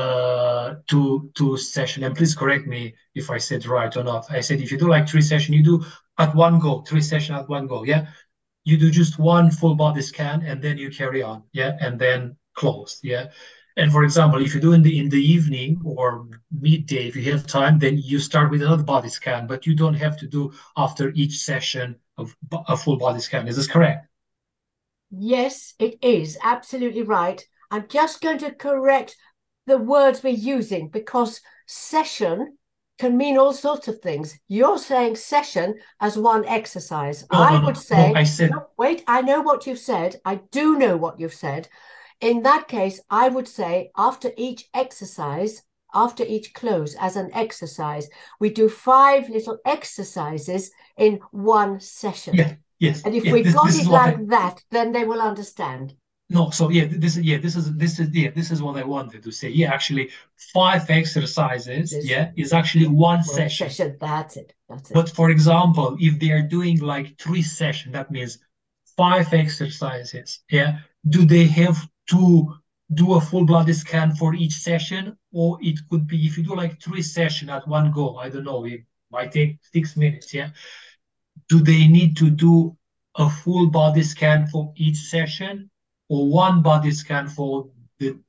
Speaker 2: uh, two two session, and please correct me if I said right or not. I said if you do like three session, you do at one go, three session at one go, yeah. You do just one full body scan and then you carry on, yeah, and then close, yeah. And for example, if you do in the in the evening or midday, if you have time, then you start with another body scan, but you don't have to do after each session of a full body scan. Is this correct?
Speaker 1: Yes, it is absolutely right. I'm just going to correct the words we're using, because session can mean all sorts of things. You're saying session as one exercise.
Speaker 2: No,
Speaker 1: I
Speaker 2: no, no,
Speaker 1: would say,
Speaker 2: no, I said,
Speaker 1: no, wait, I know what you've said. I do know what you've said. In that case, I would say after each exercise, after each close as an exercise, we do five little exercises in one session.
Speaker 2: yeah, yes.
Speaker 1: And if
Speaker 2: yeah,
Speaker 1: we've
Speaker 2: this,
Speaker 1: got
Speaker 2: this
Speaker 1: it
Speaker 2: is what
Speaker 1: like
Speaker 2: I,
Speaker 1: that, then they will understand.
Speaker 2: no, so yeah, this is yeah, this is this is yeah, this is what I wanted to say. Yeah, actually, five exercises,
Speaker 1: This-
Speaker 2: yeah, is actually one
Speaker 1: One
Speaker 2: session.
Speaker 1: session, that's it. That's it.
Speaker 2: But for example, if they are doing like three sessions, that means five exercises, yeah, do they have to do a full body scan for each session? Or it could be if you do like three sessions at one go, I don't know, it might take six minutes, yeah. Do they need to do a full body scan for each session, or one body scan for the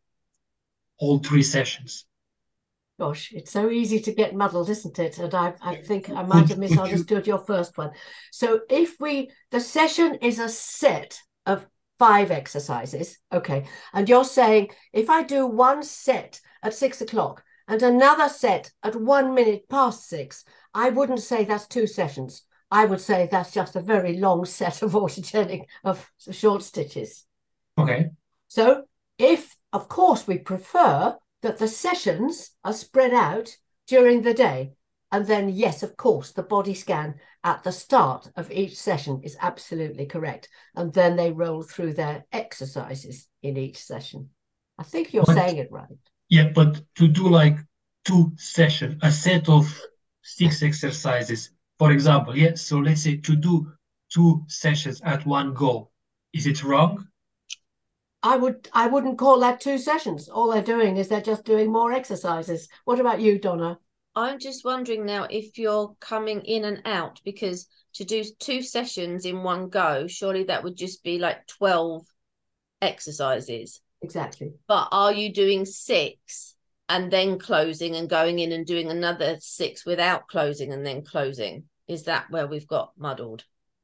Speaker 2: all three sessions?
Speaker 1: Gosh, it's so easy to get muddled, isn't it? And I, I think I
Speaker 2: Would-
Speaker 1: might have
Speaker 2: would you-
Speaker 1: misunderstood your first one. So if we, the session is a set of five exercises, okay, and you're saying if I do one set at six o'clock and another set at one minute past six, I wouldn't say that's two sessions. I would say that's just a very long set of autogenic, of short stitches.
Speaker 2: Okay.
Speaker 1: So if, of course, we prefer that the sessions are spread out during the day, and then, yes, of course, the body scan at the start of each session is absolutely correct. And then they roll through their exercises in each session. I think you're
Speaker 2: But-
Speaker 1: saying it right.
Speaker 2: Yeah, but to do like two sessions, a set of six exercises, for example, yeah, so let's say to do two sessions at one go, is it wrong?
Speaker 1: I would, I wouldn't call that two sessions. All they're doing is they're just doing more exercises. What about you, Donna?
Speaker 3: I'm just wondering now if you're coming in and out, because to do two sessions in one go, surely that would just be like twelve exercises.
Speaker 1: Exactly.
Speaker 3: But are you doing six and then closing and going in and doing another six without closing and then closing? Is that where we've got muddled?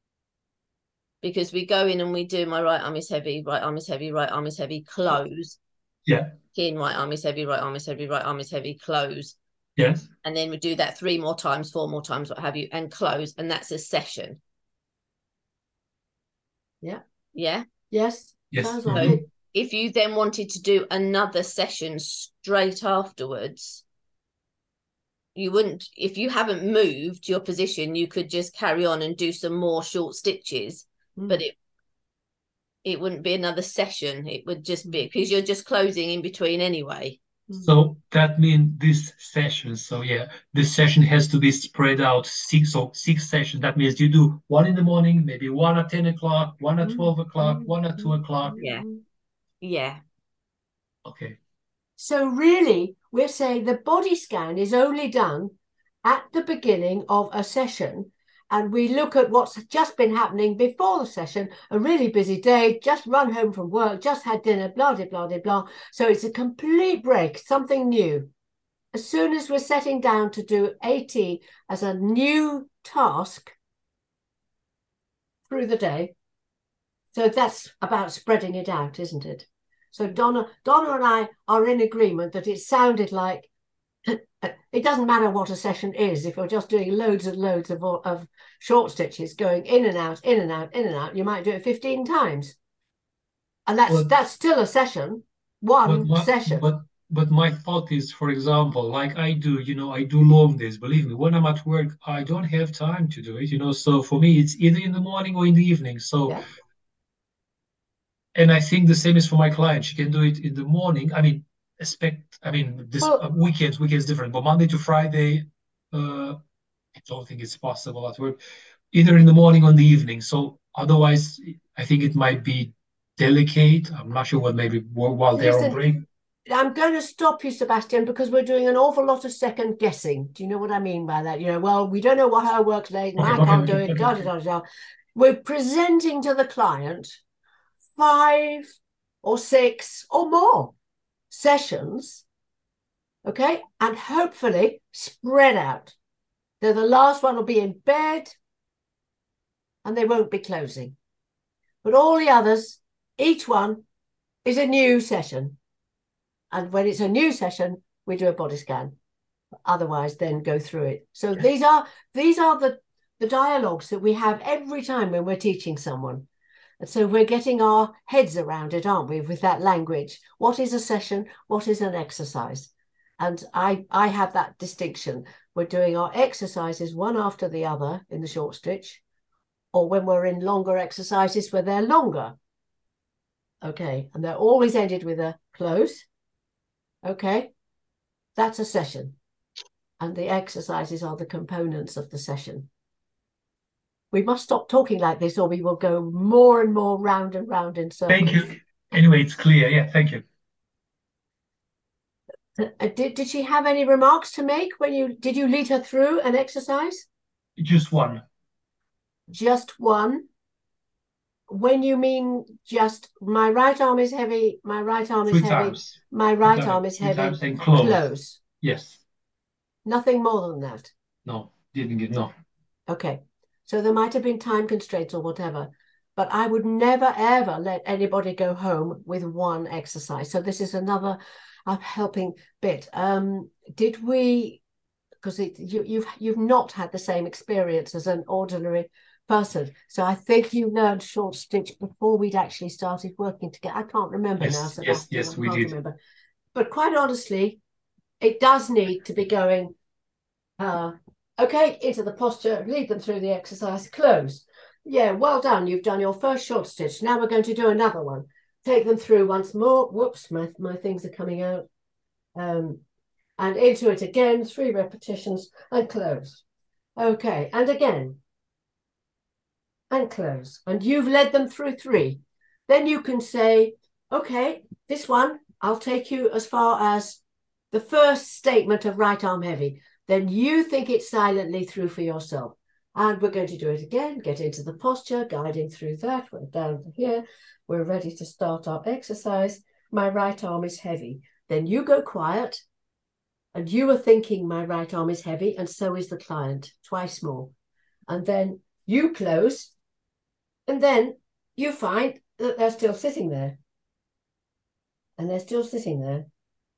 Speaker 3: Because we go in and we do my right arm is heavy, right arm is heavy, right arm is heavy, close.
Speaker 2: Yeah.
Speaker 3: In, right arm is heavy, right arm is heavy, right arm is heavy, close.
Speaker 2: Yes.
Speaker 3: And then we do that three more times, four more times, what have you, and close. And that's a session.
Speaker 1: Yeah.
Speaker 3: Yeah.
Speaker 1: Yes.
Speaker 2: Yes.
Speaker 1: Sounds
Speaker 2: Mhm.
Speaker 1: like
Speaker 3: So
Speaker 1: it.
Speaker 3: if you then wanted to do another session straight afterwards, you wouldn't, if you haven't moved your position, you could just carry on and do some more short stitches,
Speaker 1: Mm.
Speaker 3: but it it wouldn't be another session. It would just be, because you're just closing in between anyway.
Speaker 2: So that means this session. So yeah, this session has to be spread out six so six sessions. That means you do one in the morning, maybe one at ten o'clock, one at twelve o'clock, one at two o'clock.
Speaker 3: Yeah. Yeah.
Speaker 2: Okay.
Speaker 1: So really, we're saying the body scan is only done at the beginning of a session, and we look at what's just been happening before the session, a really busy day, just run home from work, just had dinner, blah, blah, blah, blah, blah. So it's a complete break, something new. As soon as we're setting down to do AT as a new task through the day, so that's about spreading it out, isn't it? So Donna, Donna and I are in agreement that it sounded like it doesn't matter what a session is. If you're just doing loads and loads of, of short stitches going in and out, in and out, in and out, you might do it fifteen times. And that's
Speaker 2: But-
Speaker 1: that's still a session, one
Speaker 2: But my,
Speaker 1: session.
Speaker 2: but but my thought is, for example, like I do, you know, I do long days. Believe me, when I'm at work, I don't have time to do it, you know. So for me, it's either in the morning or in the evening. So,
Speaker 1: Yeah.
Speaker 2: and I think the same is for my client. She can do it in the morning. I mean, expect. I mean, this
Speaker 1: Well-
Speaker 2: uh, weekends, weekends different, but Monday to Friday, uh, I don't think it's possible at work, either in the morning or in the evening. So otherwise, I think it might be delicate. I'm not sure what maybe wh- while they're on
Speaker 1: Listen,
Speaker 2: break.
Speaker 1: I'm going to stop you, Sebastian, because we're doing an awful lot of second guessing. Do you know what I mean by that? You know, well, we don't know what her work's late, and
Speaker 2: Okay,
Speaker 1: I
Speaker 2: okay,
Speaker 1: can't do
Speaker 2: okay,
Speaker 1: it.
Speaker 2: okay,
Speaker 1: Da,
Speaker 2: okay.
Speaker 1: da, da, da. We're presenting to the client five or six or more sessions, okay, and hopefully spread out. So the last one will be in bed, and they won't be closing. But all the others, each one is a new session. And when it's a new session, we do a body scan. Otherwise, then go through it. So these are these are the, the dialogues that we have every time when we're teaching someone. And so we're getting our heads around it, aren't we, with that language? What is a session? What is an exercise? And I, I have that distinction. We're doing our exercises one after the other in the short stitch, or when we're in longer exercises where they're longer. Okay, and they're always ended with a close. Okay, that's a session. And the exercises are the components of the session. We must stop talking like this or we will go more and more round and round in circles.
Speaker 2: Thank you. Anyway, it's clear. Yeah, thank you.
Speaker 1: Uh, did, did she have any remarks to make when you, did you lead her through an exercise?
Speaker 2: Just one.
Speaker 1: Just one. When you mean just, my right arm is heavy, my right arm
Speaker 2: Three
Speaker 1: is heavy,
Speaker 2: times.
Speaker 1: my right
Speaker 2: Three
Speaker 1: arm is
Speaker 2: Three
Speaker 1: heavy,
Speaker 2: times and close.
Speaker 1: close.
Speaker 2: Yes.
Speaker 1: Nothing more than that.
Speaker 2: No, didn't get no.
Speaker 1: Okay. So there might have been time constraints or whatever, but I would never, ever let anybody go home with one exercise. So this is another uh, helping bit. Um, did we, because you, you've, you've not had the same experience as an ordinary person. So I think you learned short stitch before we'd actually started working together. I can't remember
Speaker 2: yes,
Speaker 1: now, Sebastian.
Speaker 2: Yes, yes,
Speaker 1: I
Speaker 2: we
Speaker 1: can't
Speaker 2: did.
Speaker 1: remember. But quite honestly, it does need to be going, uh, okay, into the posture, lead them through the exercise, close. Yeah, well done. You've done your first short stitch. Now we're going to do another one. Take them through once more. Whoops, my, my things are coming out. Um, and into it again, three repetitions and close. Okay, and again. And close. And you've led them through three. Then you can say, okay, this one, I'll take you as far as the first statement of right arm heavy. Then you think it silently through for yourself. And we're going to do it again, get into the posture, guiding through that. We're down to here. We're ready to start our exercise. My right arm is heavy. Then you go quiet. And you are thinking my right arm is heavy, and so is the client, twice more. And then you close. And then you find that they're still sitting there. And they're still sitting there.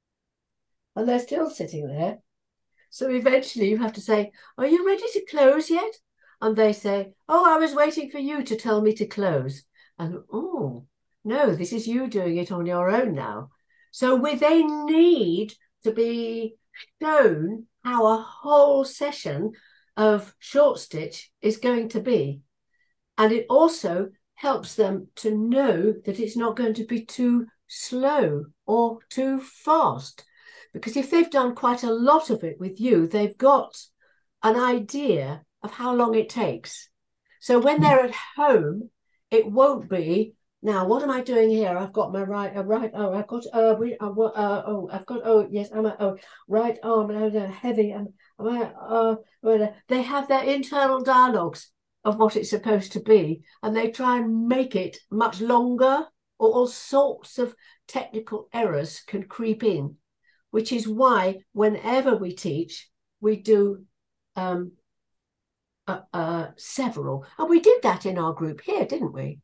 Speaker 1: And they're still sitting there. So eventually you have to say, are you ready to close yet? And they say, oh, I was waiting for you to tell me to close. And, oh, no, this is you doing it on your own now. So we, they need to be shown how a whole session of short stitch is going to be. And it also helps them to know that it's not going to be too slow or too fast. Because if they've done quite a lot of it with you, they've got an idea of how long it takes. So when they're at home, it won't be, now, what am I doing here? I've got my right, uh, right, oh, I've got, uh, we, uh, uh, oh, I've got, oh, yes, I'm, a, oh, right arm, and uh, heavy, and um, uh, uh, they have their internal dialogues of what it's supposed to be, and they try and make it much longer, or all sorts of technical errors can creep in, which is why whenever we teach, we do um, uh, uh, several. And we did that in our group here, didn't we?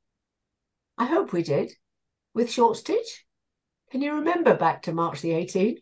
Speaker 1: I hope we did, with short stitch. Can you remember back to March the eighteenth?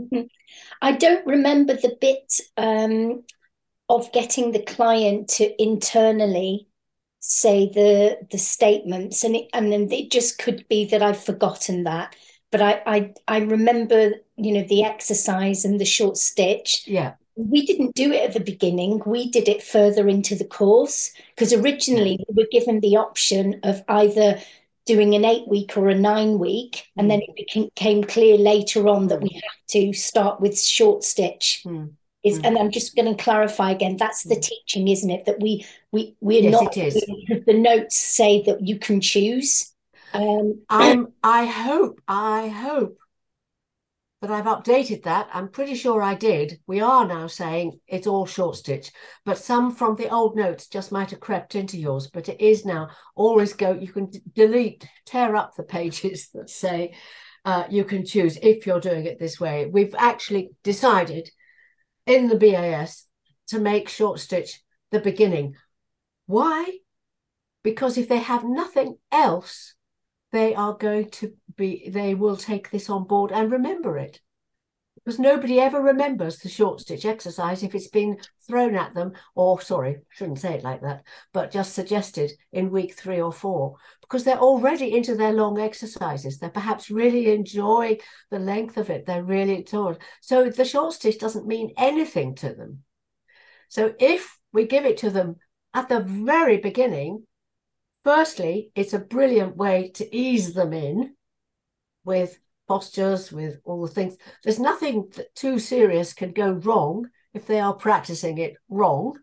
Speaker 4: I don't remember the bit um, of getting the client to internally say the the statements, and it, and then it just could be that I've forgotten that. But I, I I remember, you know, the exercise and the short stitch.
Speaker 1: Yeah.
Speaker 4: We didn't do it at the beginning. We did it further into the course, because originally yeah. we were given the option of either doing an eight week or a nine week. And mm. then it became, became clear later on mm. that we have to start with short stitch.
Speaker 1: Mm.
Speaker 4: Is,
Speaker 1: mm.
Speaker 4: And I'm just going to clarify again, that's the mm. teaching, isn't it? That we, we, we're
Speaker 1: yes,
Speaker 4: not,
Speaker 1: it is.
Speaker 4: The notes say that you can choose. Um,
Speaker 1: I'm, I hope, I hope that I've updated that. I'm pretty sure I did. We are now saying it's all short stitch, but some from the old notes just might have crept into yours, but it is now always go, you can delete, tear up the pages that say uh, you can choose if you're doing it this way. We've actually decided in the B A S to make short stitch the beginning. Why? Because if they have nothing else, they are going to be, they will take this on board and remember it. Because nobody ever remembers the short stitch exercise if it's been thrown at them, or sorry, shouldn't say it like that, but just suggested in week three or four, because they're already into their long exercises. They perhaps really enjoy the length of it. They're really enjoyed. So the short stitch doesn't mean anything to them. So if we give it to them at the very beginning, firstly, it's a brilliant way to ease them in with postures, with all the things. There's nothing that too serious can go wrong if they are practicing it wrong.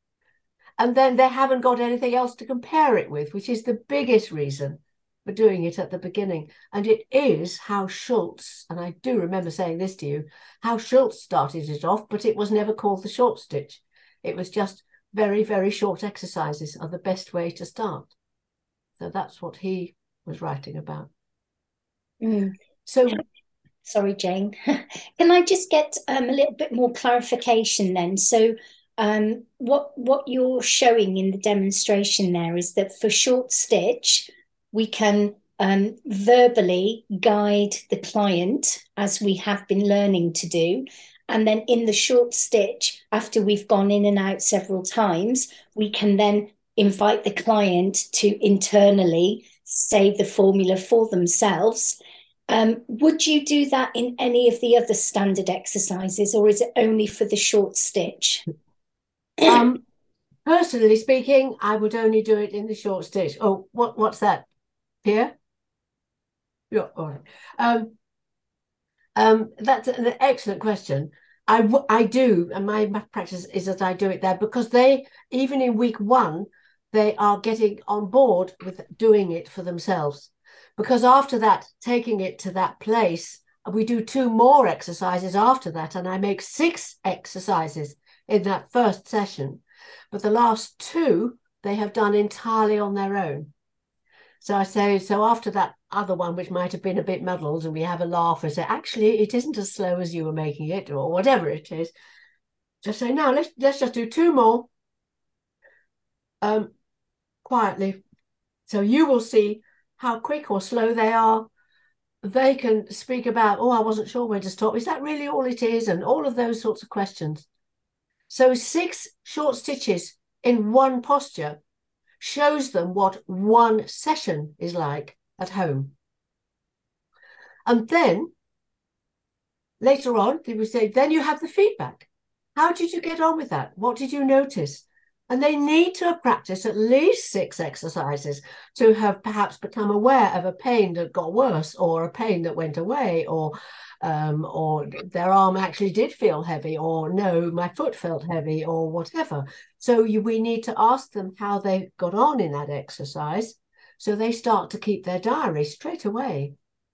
Speaker 1: And then they haven't got anything else to compare it with, which is the biggest reason for doing it at the beginning. And it is how Schultz, and I do remember saying this to you, how Schultz started it off, but it was never called the short stitch. It was just very, very short exercises are the best way to start. So that's what he was writing about.
Speaker 4: Mm.
Speaker 1: So,
Speaker 4: sorry, Jane. Can I just get um, a little bit more clarification then? So, um, what what you're showing in the demonstration there is that for short stitch, we can um, verbally guide the client as we have been learning to do. And then in the short stitch, after we've gone in and out several times, we can then invite the client to internally say the formula for themselves. Um, would you do that in any of the other standard exercises, or is it only for the short stitch?
Speaker 1: Um, personally speaking, I would only do it in the short stitch. Oh, what what's that, Pierre? Yeah, all right. Um, um, that's an excellent question. I, I do, and my practice is that I do it there because they, even in week one, they are getting on board with doing it for themselves. Because after that, taking it to that place, we do two more exercises after that, and I make six exercises in that first session. But the last two, they have done entirely on their own. So I say, so after that other one, which might have been a bit muddled, and we have a laugh and say, actually, it isn't as slow as you were making it, or whatever it is. Just say, no, let's, let's just do two more um, quietly. So you will see how quick or slow they are. They can speak about, oh, I wasn't sure when to stop. Is that really all it is? And all of those sorts of questions. So six short stitches in one posture shows them what one session is like at home. And then later on, they will say, then you have the feedback. How did you get on with that? What did you notice? And they need to have practiced at least six exercises to have perhaps become aware of a pain that got worse, or a pain that went away, or um, or their arm actually did feel heavy, or no, my foot felt heavy, or whatever. So you, we need to ask them how they got on in that exercise, so they start to keep their diary straight away.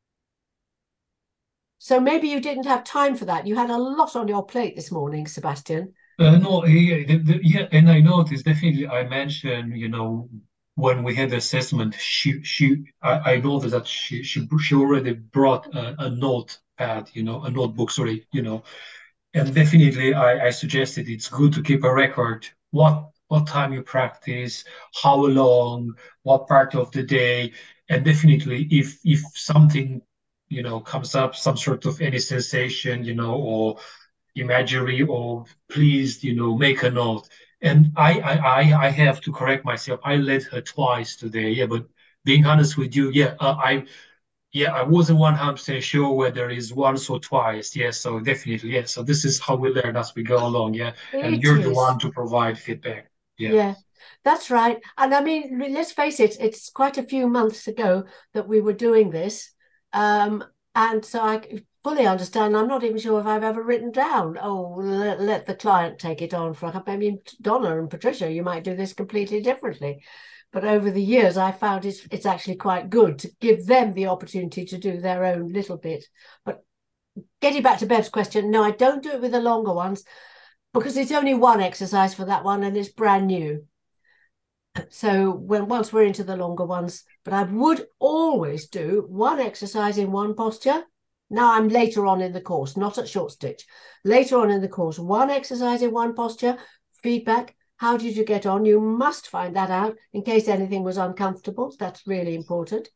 Speaker 1: So maybe you didn't have time for that. You had a lot on your plate this morning, Sebastian.
Speaker 2: Uh, no, yeah, the, the, yeah, and I noticed definitely. I mentioned, you know, when we had the assessment, she, she, I, I noticed that she, she, she already brought a, a notepad, you know, a notebook, sorry, you know, and definitely I, I suggested it's good to keep a record. What, what time you practice, how long, what part of the day, and definitely if, if something, you know, comes up, some sort of any sensation, you know, or imagery or please, you know, make a note. And I, I, I, I have to correct myself. I led her twice today. Yeah, but being honest with you, yeah, uh, I, yeah, I wasn't one hundred percent sure whether it's once or twice. Yeah, so definitely, yeah. So this is how we learn as we go along. Yeah, and
Speaker 1: It
Speaker 2: you're the
Speaker 1: is.
Speaker 2: one to provide feedback. Yeah.
Speaker 1: Yeah, that's right. And I mean, let's face it, it's quite a few months ago that we were doing this. Um, and so I fully understand. I'm not even sure if I've ever written down, oh, let, let the client take it on for a couple. I mean, Donna and Patricia, you might do this completely differently. But over the years, I found it's, it's actually quite good to give them the opportunity to do their own little bit. But getting back to Bev's question, no, I don't do it with the longer ones because it's only one exercise for that one and it's brand new. So when once we're into the longer ones, but I would always do one exercise in one posture. Now I'm later on in the course, not at short stitch. Later on in the course, one exercise in one posture, feedback. How did you get on? You must find that out in case anything was uncomfortable. That's really important.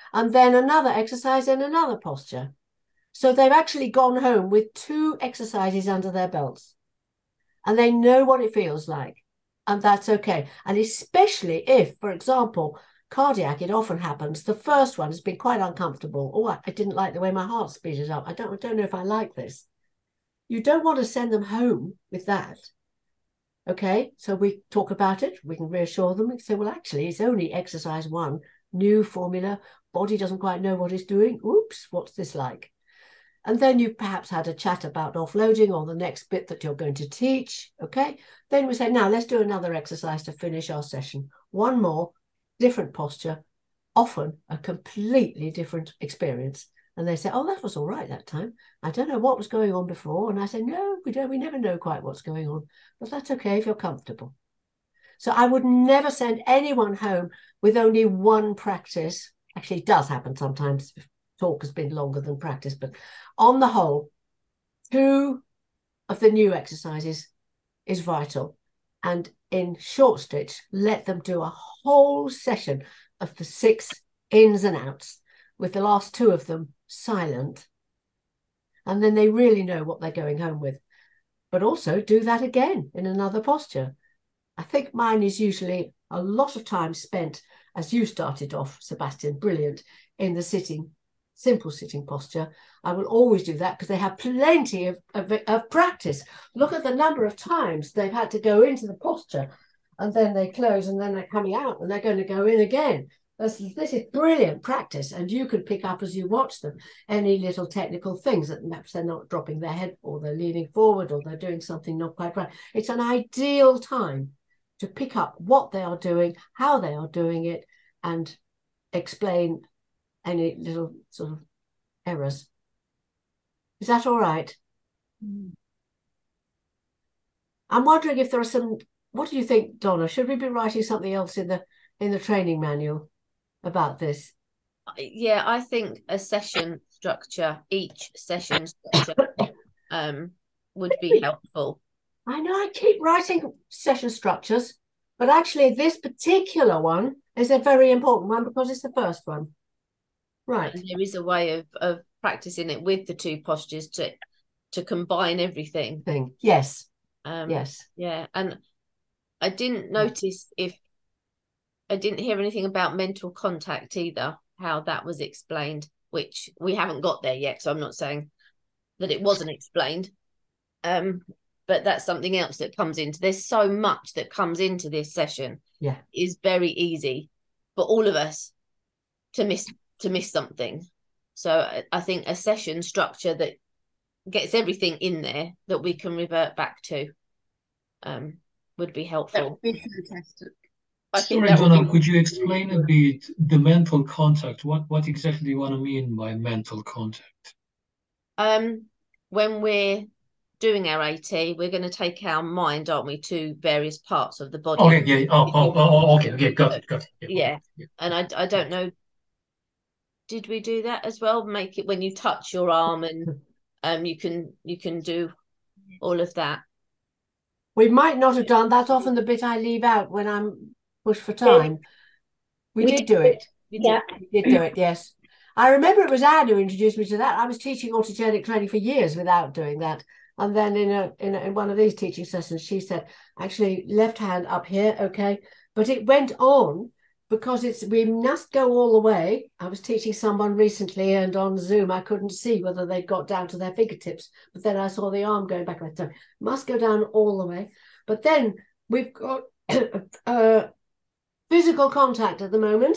Speaker 1: and then another exercise in another posture. So they've actually gone home with two exercises under their belts, and they know what it feels like, and that's okay. And especially if, for example, cardiac, it often happens, the first one has been quite uncomfortable. Oh, I didn't like the way my heart speeded up. I don't, I don't know if I like this. You don't want to send them home with that. Okay, so we talk about it, we can reassure them and say, well, actually, it's only exercise one, new formula, body doesn't quite know what it's doing. Oops, what's this like? And then you've perhaps had a chat about offloading or the next bit that you're going to teach. Okay, then we say, now let's do another exercise to finish our session. One more, different posture, often a completely different experience. And they say, oh, that was all right that time. I don't know what was going on before. And I say, no, we don't, we never know quite what's going on, but that's okay if you're comfortable. So I would never send anyone home with only one practice. Actually, it does happen sometimes if talk has been longer than practice, but on the whole, two of the new exercises is vital. And in short stitch, let them do a whole session of the six ins and outs, with the last two of them silent. And then they really know what they're going home with. But also do that again in another posture. I think mine is usually a lot of time spent, as you started off, Sebastian, brilliant, in the sitting, simple sitting posture. I will always do that because they have plenty of, of, of practice. Look at the number of times they've had to go into the posture and then they close and then they're coming out and they're going to go in again. This, this is brilliant practice, and you can pick up as you watch them any little technical things that perhaps they're not dropping their head or they're leaning forward or they're doing something not quite right. It's an ideal time to pick up what they are doing, how they are doing it, and explain any little sort of errors. Is that all right? Mm. I'm wondering if there are some, what do you think, Donna? Should we be writing something else in the in the training manual about this?
Speaker 3: Yeah, I think a session structure, each session structure um, would be helpful.
Speaker 1: I know I keep writing session structures, but actually this particular one is a very important one because it's the first one. Right.
Speaker 3: And there is a way of, of practicing it with the two postures to to combine everything.
Speaker 1: Thing. Yes.
Speaker 3: Um,
Speaker 1: yes.
Speaker 3: Yeah. And I didn't notice if I didn't hear anything about mental contact either, how that was explained, which we haven't got there yet. So I'm not saying that it wasn't explained. Um, but that's something else that comes into, there's so much that comes into this session.
Speaker 1: Yeah.
Speaker 3: Is very easy for all of us to miss to miss something. So I think a session structure that gets everything in there that we can revert back to um, would be helpful.
Speaker 5: That would be fantastic.
Speaker 3: I think
Speaker 2: Sorry,
Speaker 3: that
Speaker 2: Donna,
Speaker 3: would be...
Speaker 2: could you explain a bit the mental contact? What what exactly do you want to mean by mental contact?
Speaker 3: Um, when we're doing our AT, we're going to take our mind, aren't we, to various parts of the body.
Speaker 2: Okay, yeah. Oh, oh, oh, okay, okay, got it, got it. Yeah,
Speaker 3: yeah.
Speaker 2: okay, yeah.
Speaker 3: And I, I don't know, did we do that as well? Make it when you touch your arm and um, you can you can do all of that.
Speaker 1: We might not have done. That's often the bit I leave out when I'm pushed for time. We, we did do it.
Speaker 3: We
Speaker 4: yeah.
Speaker 3: did.
Speaker 1: We did do it, yes. I remember it was Anne who introduced me to that. I was teaching autogenic training for years without doing that. And then in a, in a in one of these teaching sessions, she said, actually, left hand up here, okay. But it went on because it's we must go all the way. I was teaching someone recently, and on Zoom, I couldn't see whether they'd got down to their fingertips. But then I saw the arm going back. And I said, must go down all the way. But then we've got uh, physical contact at the moment.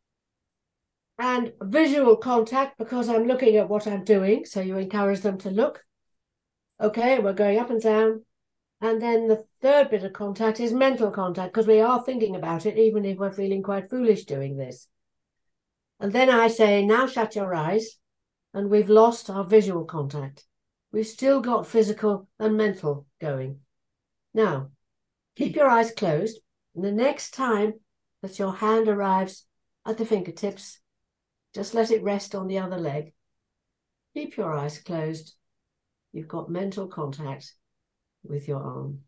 Speaker 1: And visual contact because I'm looking at what I'm doing. So you encourage them to look. Okay, we're going up and down. And then the third bit of contact is mental contact because we are thinking about it, even if we're feeling quite foolish doing this. And then I say, now shut your eyes. And we've lost our visual contact. We've still got physical and mental going. Now, keep your eyes closed. And the next time that your hand arrives at the fingertips, just let it rest on the other leg. Keep your eyes closed. You've got mental contact with your arm.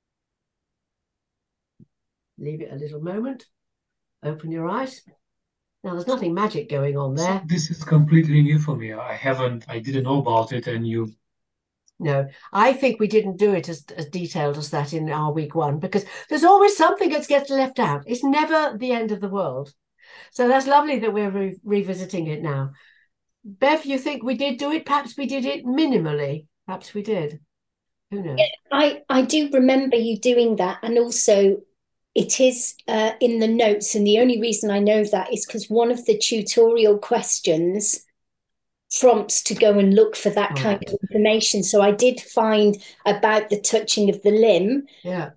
Speaker 1: Leave it a little moment. Open your eyes. Now, there's nothing magic going on
Speaker 2: So
Speaker 1: there.
Speaker 2: this is completely new for me. I haven't, I didn't know about it, and you.
Speaker 1: No, I think we didn't do it as, as detailed as that in our week one, because there's always something that gets left out. It's never the end of the world. So that's lovely that we're re revisiting it now. Bev, you think we did do it? Perhaps we did it minimally. Perhaps we did. Who knows?
Speaker 4: I, I do remember you doing that. And also, it is uh, in the notes. And the only reason I know that is because one of the tutorial questions prompts to go and look for that kind
Speaker 1: Right.
Speaker 4: of information. So I did find about the touching of the limb.
Speaker 1: Yeah.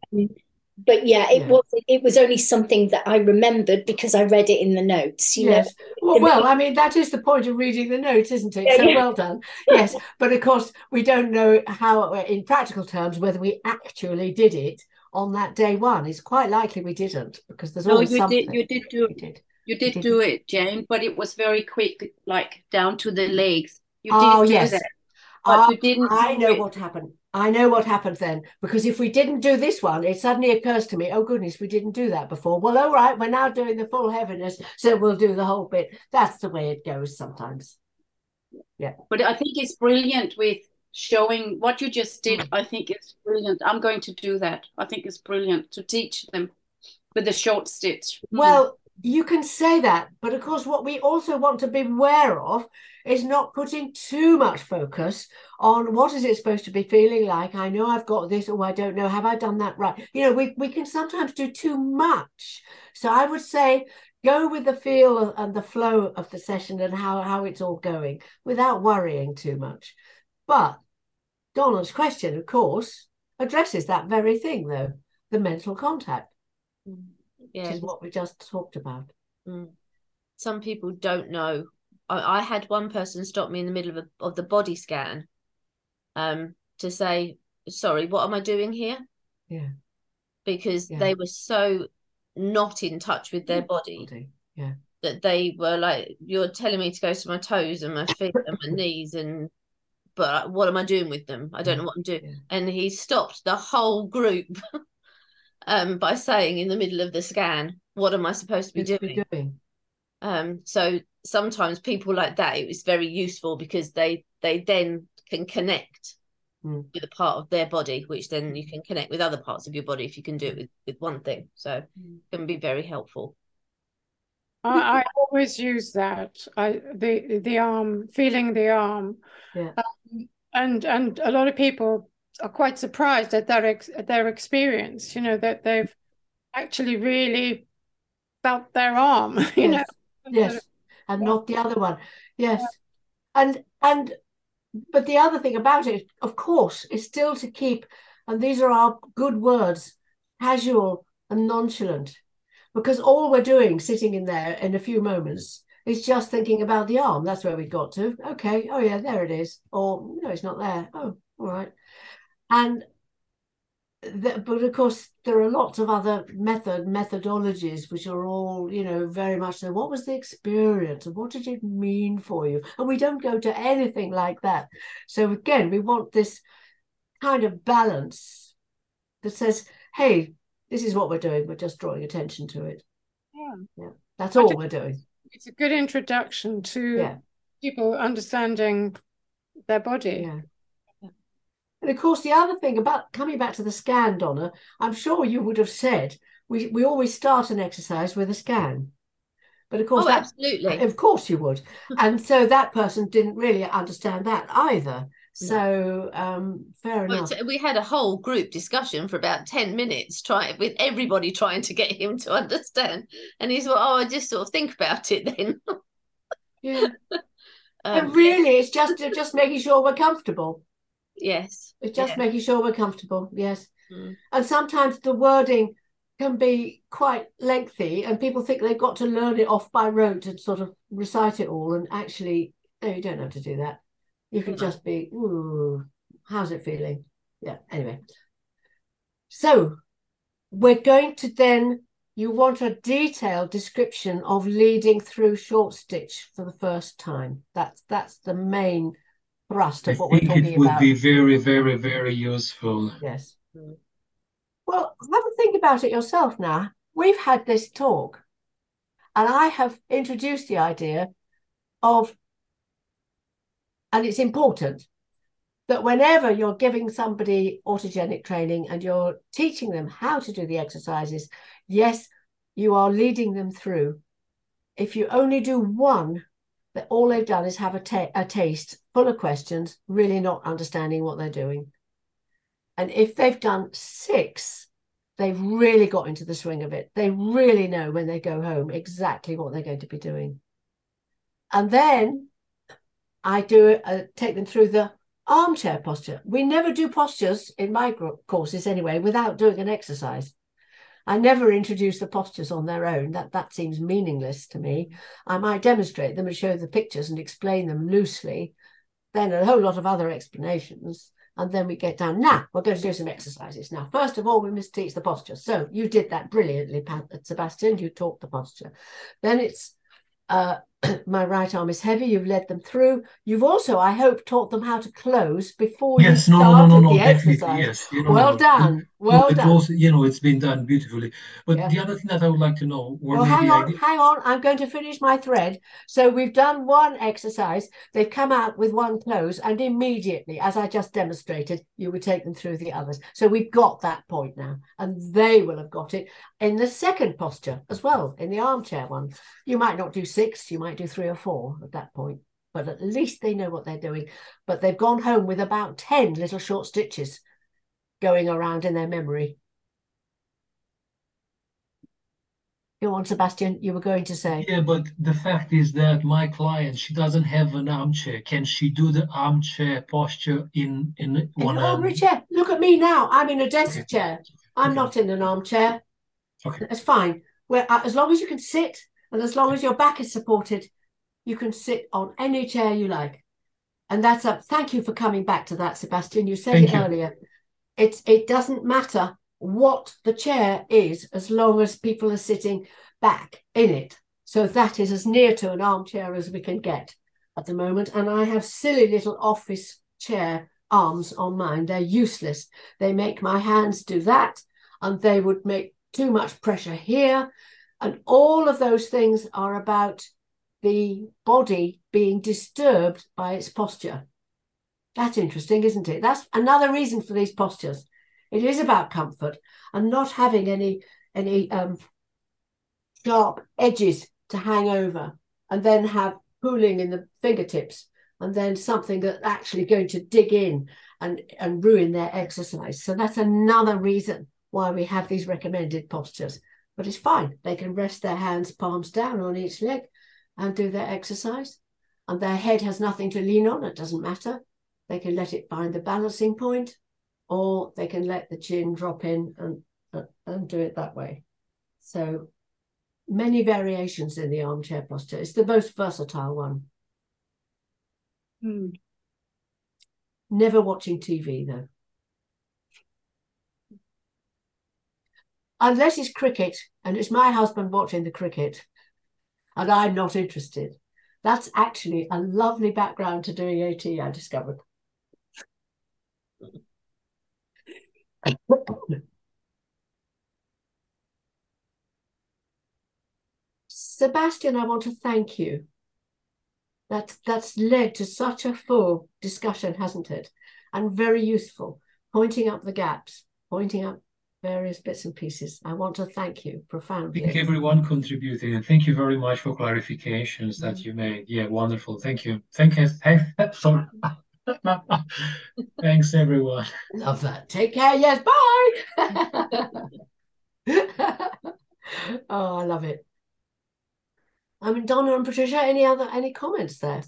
Speaker 4: But yeah, it
Speaker 1: Yeah.
Speaker 4: was it was only something that I remembered because I read it in the notes. You
Speaker 1: Yes.
Speaker 4: know,
Speaker 1: Well, well, I mean, that is the point of reading the notes, isn't it?
Speaker 4: Yeah,
Speaker 1: So
Speaker 4: yeah.
Speaker 1: well done. Yes. But of course, we don't know how, in practical terms, whether we actually did it on that day one. It's quite likely we didn't, because there's
Speaker 5: No,
Speaker 1: always
Speaker 5: you
Speaker 1: something.
Speaker 5: did. You did do
Speaker 1: We
Speaker 5: it.
Speaker 1: did.
Speaker 5: You
Speaker 1: We
Speaker 5: did
Speaker 1: did.
Speaker 5: do it, Jane, but it was very quick, like down to the legs. You
Speaker 1: Oh,
Speaker 5: did do
Speaker 1: yes.
Speaker 5: that,
Speaker 1: Ah,
Speaker 5: but you didn't
Speaker 1: I
Speaker 5: do
Speaker 1: know
Speaker 5: it.
Speaker 1: what happened. I know what happened then, because if we didn't do this one, it suddenly occurs to me, oh goodness, we didn't do that before. Well, all right, we're now doing the full heaviness, so we'll do the whole bit. That's the way it goes sometimes. Yeah.
Speaker 5: But I think it's brilliant with showing what you just did.
Speaker 1: Mm.
Speaker 5: I think it's brilliant. I'm going to do that. I think it's brilliant to teach them with the short stitch. Mm.
Speaker 1: Well, you can say that, but of course, what we also want to be aware of is not putting too much focus on what is it supposed to be feeling like. I know I've got this, or I don't know, have I done that right? You know, we, we can sometimes do too much. So I would say go with the feel and the flow of the session and how, how it's all going without worrying too much. But Donald's question, of course, addresses that very thing, though, the mental contact.
Speaker 3: Yeah.
Speaker 1: Which is what we just talked about.
Speaker 3: Mm. Some people don't know. I, I had one person stop me in the middle of, a, of the body scan um, to say, sorry, what am I doing here?
Speaker 1: Yeah.
Speaker 3: Because
Speaker 1: yeah.
Speaker 3: they were so not in touch with their body,
Speaker 1: body. Yeah.
Speaker 3: that they were like, you're telling me to go to my toes and my feet and my knees, and but what am I doing with them? I don't
Speaker 1: yeah.
Speaker 3: know what I'm doing.
Speaker 1: Yeah.
Speaker 3: And he stopped the whole group um, by saying in the middle of the scan, what am I supposed to be doing?
Speaker 1: Be doing?
Speaker 3: Um, so sometimes people like that, it was very useful because they they then can connect
Speaker 1: mm.
Speaker 3: with a part of their body, which then you can connect with other parts of your body if you can do it with, with one thing. So
Speaker 1: mm.
Speaker 3: it can be very helpful.
Speaker 6: I, I always use that. I the the arm, feeling the arm.
Speaker 1: Yeah.
Speaker 6: Um, and and a lot of people are quite surprised at their ex, at their experience. You know, that they've actually really felt their arm. You
Speaker 1: yes.
Speaker 6: know.
Speaker 1: Yes. And not the other one. Yes. And and but the other thing about it, of course, is still to keep, and these are our good words, casual and nonchalant. Because all we're doing sitting in there in a few moments is just thinking about the arm. That's where we got to. Okay. Oh, yeah, there it is. Or no, it's not there. Oh, all right. And the, but of course, there are lots of other method methodologies which are all, you know, very much so. What was the experience and what did it mean for you? And we don't go to anything like that. So again, we want this kind of balance that says, hey, this is what we're doing. We're just drawing attention to it.
Speaker 6: Yeah.
Speaker 1: Yeah. That's all we're doing.
Speaker 6: It's a good introduction to
Speaker 1: yeah.
Speaker 6: people understanding their body.
Speaker 1: Yeah. And of course, the other thing about coming back to the scan, Donna, I'm sure you would have said we, we always start an exercise with a scan. But of course,
Speaker 3: oh,
Speaker 1: that,
Speaker 3: absolutely.
Speaker 1: Of course you would. And so that person didn't really understand that either. So um, fair
Speaker 3: well,
Speaker 1: enough.
Speaker 3: We had a whole group discussion for about ten minutes, trying with everybody trying to get him to understand. And he's well, oh, I just sort of think about it then.
Speaker 1: yeah.
Speaker 3: um,
Speaker 1: and really, it's just just making sure we're comfortable.
Speaker 3: Yes.
Speaker 1: It's just
Speaker 3: yeah.
Speaker 1: making sure we're comfortable. Yes.
Speaker 3: Mm.
Speaker 1: And sometimes the wording can be quite lengthy and people think they've got to learn it off by rote and sort of recite it all. And actually, no, you don't have to do that. You can mm-hmm. just be, ooh, how's it feeling? Yeah, anyway. So we're going to then, you want a detailed description of leading through short stitch for the first time. That's, that's the main thrust of
Speaker 2: I
Speaker 1: what we're talking about.
Speaker 2: I think it would be very, very, very useful.
Speaker 1: Yes. Mm. Well, have a think about it yourself now. We've had this talk. And I have introduced the idea of, and it's important, that whenever you're giving somebody autogenic training and you're teaching them how to do the exercises, yes, you are leading them through. If you only do one, that all they've done is have a, ta a taste full of questions, really not understanding what they're doing. And if they've done six, they've really got into the swing of it. They really know when they go home exactly what they're going to be doing. And then I do uh, take them through the armchair posture. We never do postures in my courses anyway without doing an exercise. I never introduce the postures on their own. That, that seems meaningless to me. I might demonstrate them and show the pictures and explain them loosely, then a whole lot of other explanations. And then we get down, now we're going to do some exercises. Now, first of all, we must teach the posture. So you did that brilliantly, Sebastian. You taught the posture. Then it's, uh, my right arm is heavy. You've led them through. You've also, I hope, taught them how to close before
Speaker 2: Yes,
Speaker 1: you
Speaker 2: no,
Speaker 1: started
Speaker 2: no, no, no, no,
Speaker 1: the
Speaker 2: definitely,
Speaker 1: exercise.
Speaker 2: yes. You know,
Speaker 1: well
Speaker 2: no,
Speaker 1: done.
Speaker 2: no,
Speaker 1: Well
Speaker 2: it
Speaker 1: done.
Speaker 2: was, you know, it's been done beautifully. But
Speaker 1: Yeah.
Speaker 2: the other thing that I would like to know, or
Speaker 1: Well, hang
Speaker 2: maybe I
Speaker 1: on,
Speaker 2: did,
Speaker 1: hang on. I'm going to finish my thread. So we've done one exercise. They've come out with one close, and immediately, as I just demonstrated, you would take them through the others. So we've got that point now, and they will have got it in the second posture as well, in the armchair one. You might not do six, you might do three or four at that point, but at least they know what they're doing. But they've gone home with about ten little short stitches going around in their memory. Go on, Sebastian, you were going to say.
Speaker 2: yeah, but the fact is that my client, she doesn't have an armchair. Can she do the armchair posture in in
Speaker 1: In
Speaker 2: one?
Speaker 1: an ordinary chair. Look at me now. I'm in a desk
Speaker 2: Okay.
Speaker 1: chair. I'm
Speaker 2: Okay.
Speaker 1: not in an armchair.
Speaker 2: Okay.
Speaker 1: That's fine. Where uh, as long as you can sit and as long as your back is supported, you can sit on any chair you like. And that's a thank you for coming back to that, Sebastian. You said
Speaker 2: Thank
Speaker 1: it
Speaker 2: you.
Speaker 1: earlier. It's it doesn't matter what the chair is as long as people are sitting back in it. So that is as near to an armchair as we can get at the moment. And I have silly little office chair arms on mine. They're useless. They make my hands do that, and they would make too much pressure here. And all of those things are about the body being disturbed by its posture. That's interesting, isn't it? That's another reason for these postures. It is about comfort and not having any any um, sharp edges to hang over, and then have pooling in the fingertips, and then something that's actually going to dig in and, and ruin their exercise. So that's another reason why we have these recommended postures. But it's fine. They can rest their hands palms down on each leg and do their exercise. And their head has nothing to lean on. It doesn't matter. They can let it find the balancing point, or they can let the chin drop in and, uh, and do it that way. So many variations in the armchair posture. It's the most versatile one.
Speaker 5: Hmm.
Speaker 1: Never watching T V, though. Unless it's cricket, and it's my husband watching the cricket, and I'm not interested. That's actually a lovely background to doing AT, I discovered. Sebastian, I want to thank you. That, that's led to such a full discussion, hasn't it? And very useful, pointing up the gaps, pointing up various bits and pieces. I want to thank you profoundly.
Speaker 2: Thank everyone contributing, and thank you very much for clarifications that you made. Yeah, wonderful. Thank you. Thank you. Thank, sorry. Thanks, everyone.
Speaker 1: Love that. Take care. Yes, bye. Oh, I love it. I mean, Donna and Patricia, any other any comments there?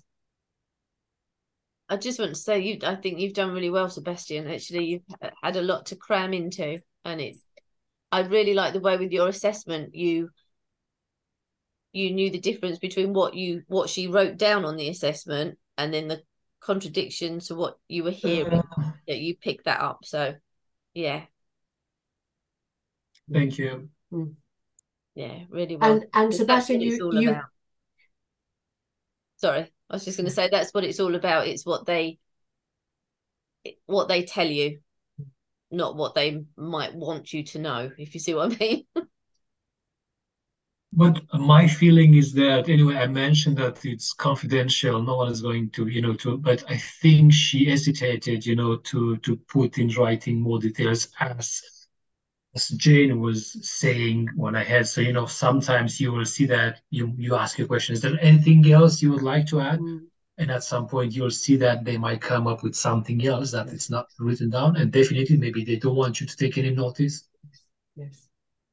Speaker 3: I just want to say you I think you've done really well, Sebastian. Actually, you've had a lot to cram into, and it's I really like the way with your assessment you you knew the difference between what you what she wrote down on the assessment and then the contradiction to what you were hearing,
Speaker 2: Uh,
Speaker 3: that you picked that up. So yeah.
Speaker 2: Thank you.
Speaker 3: Yeah, really well.
Speaker 1: And and Sebastian,
Speaker 3: that's what it's
Speaker 1: you
Speaker 3: all
Speaker 1: you
Speaker 3: about. Sorry, I was just going to say that's what it's all about. It's what they what they tell you, not what they might want you to know, if you see what I mean.
Speaker 2: But my feeling is that, anyway, I mentioned that it's confidential. No one is going to, you know, to, but I think she hesitated, you know, to to put in writing more details as as Jane was saying when I had. So, you know, sometimes you will see that you you ask a question, is there anything else you would like to add?
Speaker 1: Mm.
Speaker 2: And at some point you'll see that they might come up with something else that
Speaker 1: Yes.
Speaker 2: it's not written down. And definitely maybe they don't want you to take any notice.
Speaker 1: Yes.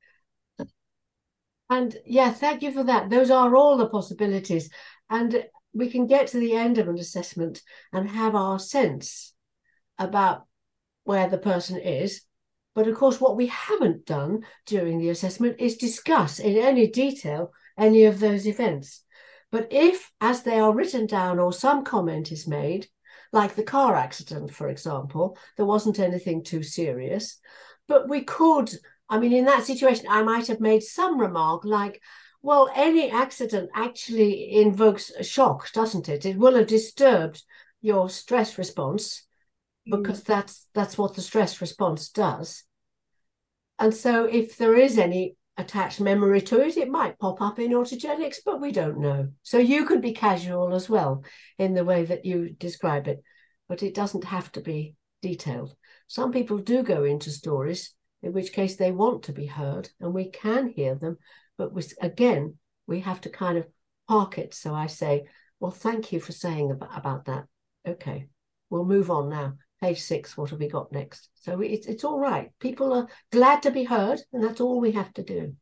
Speaker 1: And yeah, thank you for that. Those are all the possibilities. And we can get to the end of an assessment and have our sense about where the person is. But of course, what we haven't done during the assessment is discuss in any detail any of those events. But if, as they are written down or some comment is made, like the car accident, for example, there wasn't anything too serious, but we could, I mean, in that situation, I might have made some remark like, well, any accident actually invokes a shock, doesn't it? It will have disturbed your stress response, because that's that's what the stress response does. And so if there is any attached memory to it, it might pop up in autogenics, but we don't know. So you could be casual as well in the way that you describe it, but it doesn't have to be detailed. Some people do go into stories, in which case they want to be heard, and we can hear them, but we, again, we have to kind of park it. So I say, well, thank you for saying about, about that. Okay, we'll move on now. Page six, what have we got next? So it's, it's all right. People are glad to be heard, and that's all we have to do.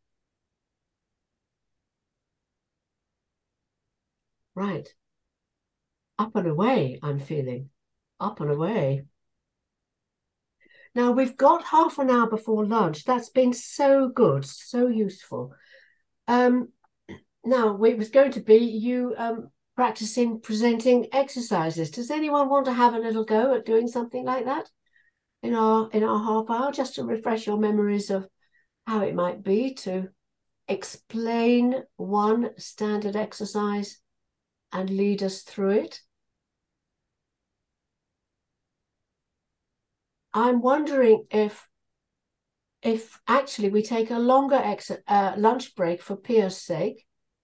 Speaker 1: Right. Up and away, I'm feeling. Up and away. Now, we've got half an hour before lunch. That's been so good, so useful. Um, now, it was going to be you um, practicing presenting exercises. Does anyone want to have a little go at doing something like that in our in our half hour, just to refresh your memories of how it might be to explain one standard exercise and lead us through it? I'm wondering if if actually we take a longer ex uh, lunch break for Pia's sake.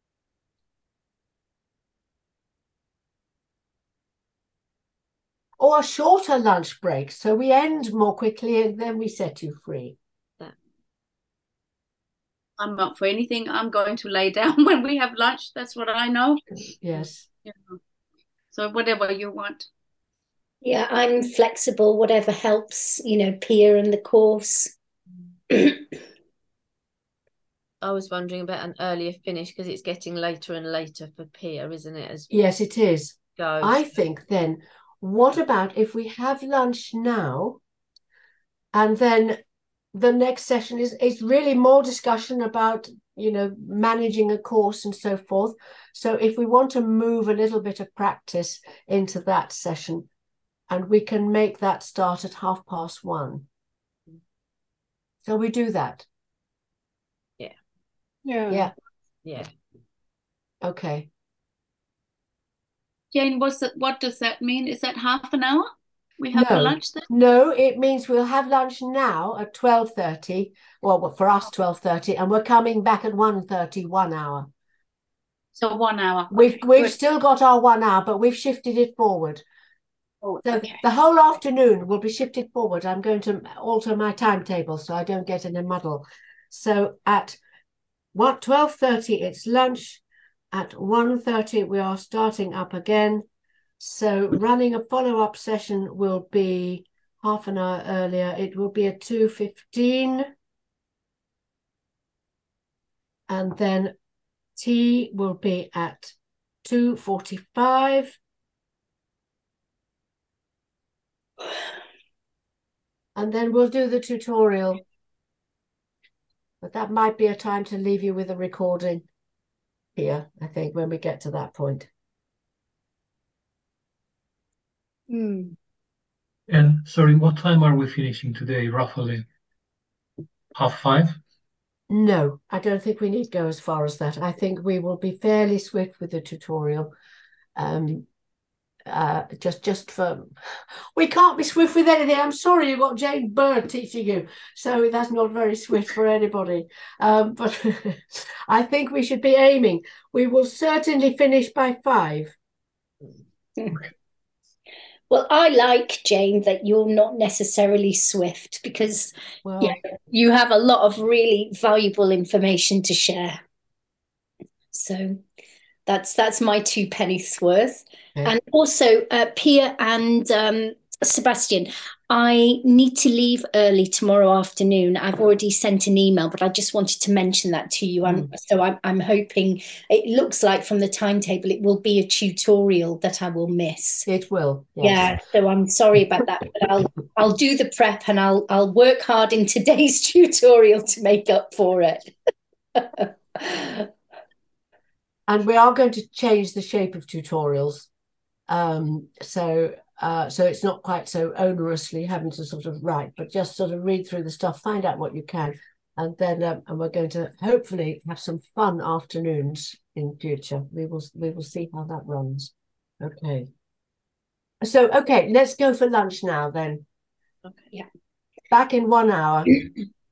Speaker 1: Or a shorter lunch break, so we end more quickly and then we set you free.
Speaker 5: I'm up for anything. I'm going to lay down when we have lunch. That's what I know.
Speaker 1: Yes.
Speaker 5: Yeah. So whatever you want.
Speaker 4: Yeah, I'm flexible, whatever helps, you know, Pia and the course.
Speaker 3: I was wondering about an earlier finish because it's getting later and later for Pia, isn't it? As
Speaker 1: yes, it is.
Speaker 3: Goes.
Speaker 1: I think then, what about if we have lunch now and then the next session is, is really more discussion about, you know, managing a course and so forth. So if we want to move a little bit of practice into that session, and we can make that start at half past one. So we do that.
Speaker 3: Yeah.
Speaker 6: Yeah.
Speaker 1: Yeah.
Speaker 3: Yeah.
Speaker 1: Okay.
Speaker 5: Jane, what's that, what does that mean? Is that half an hour? We have
Speaker 1: no,
Speaker 5: for lunch then?
Speaker 1: No, it means we'll have lunch now at twelve thirty. Well, for us, twelve thirty, and we're coming back at one thirty, one hour.
Speaker 5: So one hour.
Speaker 1: We've
Speaker 5: Okay,
Speaker 1: we've
Speaker 5: good.
Speaker 1: still got our one hour, but we've shifted it forward.
Speaker 5: Oh,
Speaker 1: So
Speaker 5: okay.
Speaker 1: the whole afternoon will be shifted forward. I'm going to alter my timetable so I don't get in a muddle. So at what twelve thirty, it's lunch. At one thirty, we are starting up again. So running a follow-up session will be half an hour earlier. It will be at two fifteen. And then tea will be at two forty-five. And then we'll do the tutorial. But that might be a time to leave you with a recording here, I think, when we get to that point.
Speaker 6: Mm.
Speaker 2: And sorry, what time are we finishing today, roughly? Half five?
Speaker 1: No, I don't think we need to go as far as that. I think we will be fairly swift with the tutorial. Um, uh, just just for we can't be swift with anything. I'm sorry, you've got Jane Bird teaching you, so that's not very swift for anybody. Um, but I think we should be aiming. We will certainly finish by five.
Speaker 4: Well, I like, Jane, that you're not necessarily swift because
Speaker 1: Well,
Speaker 4: yeah, you have a lot of really valuable information to share. So that's that's my two pennies worth.
Speaker 1: okay.
Speaker 4: And also, uh, Pia and um, Sebastian, I need to leave early tomorrow afternoon. I've already sent an email, but I just wanted to mention that to you. I'm,
Speaker 1: Mm.
Speaker 4: so I'm, I'm hoping, it looks like from the timetable, it will be a tutorial that I will miss.
Speaker 1: It will. Yes.
Speaker 4: Yeah, so I'm sorry about that, but I'll I'll do the prep and I'll I'll work hard in today's tutorial to make up for it.
Speaker 1: And we are going to change the shape of tutorials. Um, so uh, so it's not quite so onerously having to sort of write, but just sort of read through the stuff, find out what you can, and then um, and we're going to hopefully have some fun afternoons in future. We will we will see how that runs. Okay. So okay, let's go for lunch now then.
Speaker 3: Okay.
Speaker 4: Yeah.
Speaker 1: Back in one hour.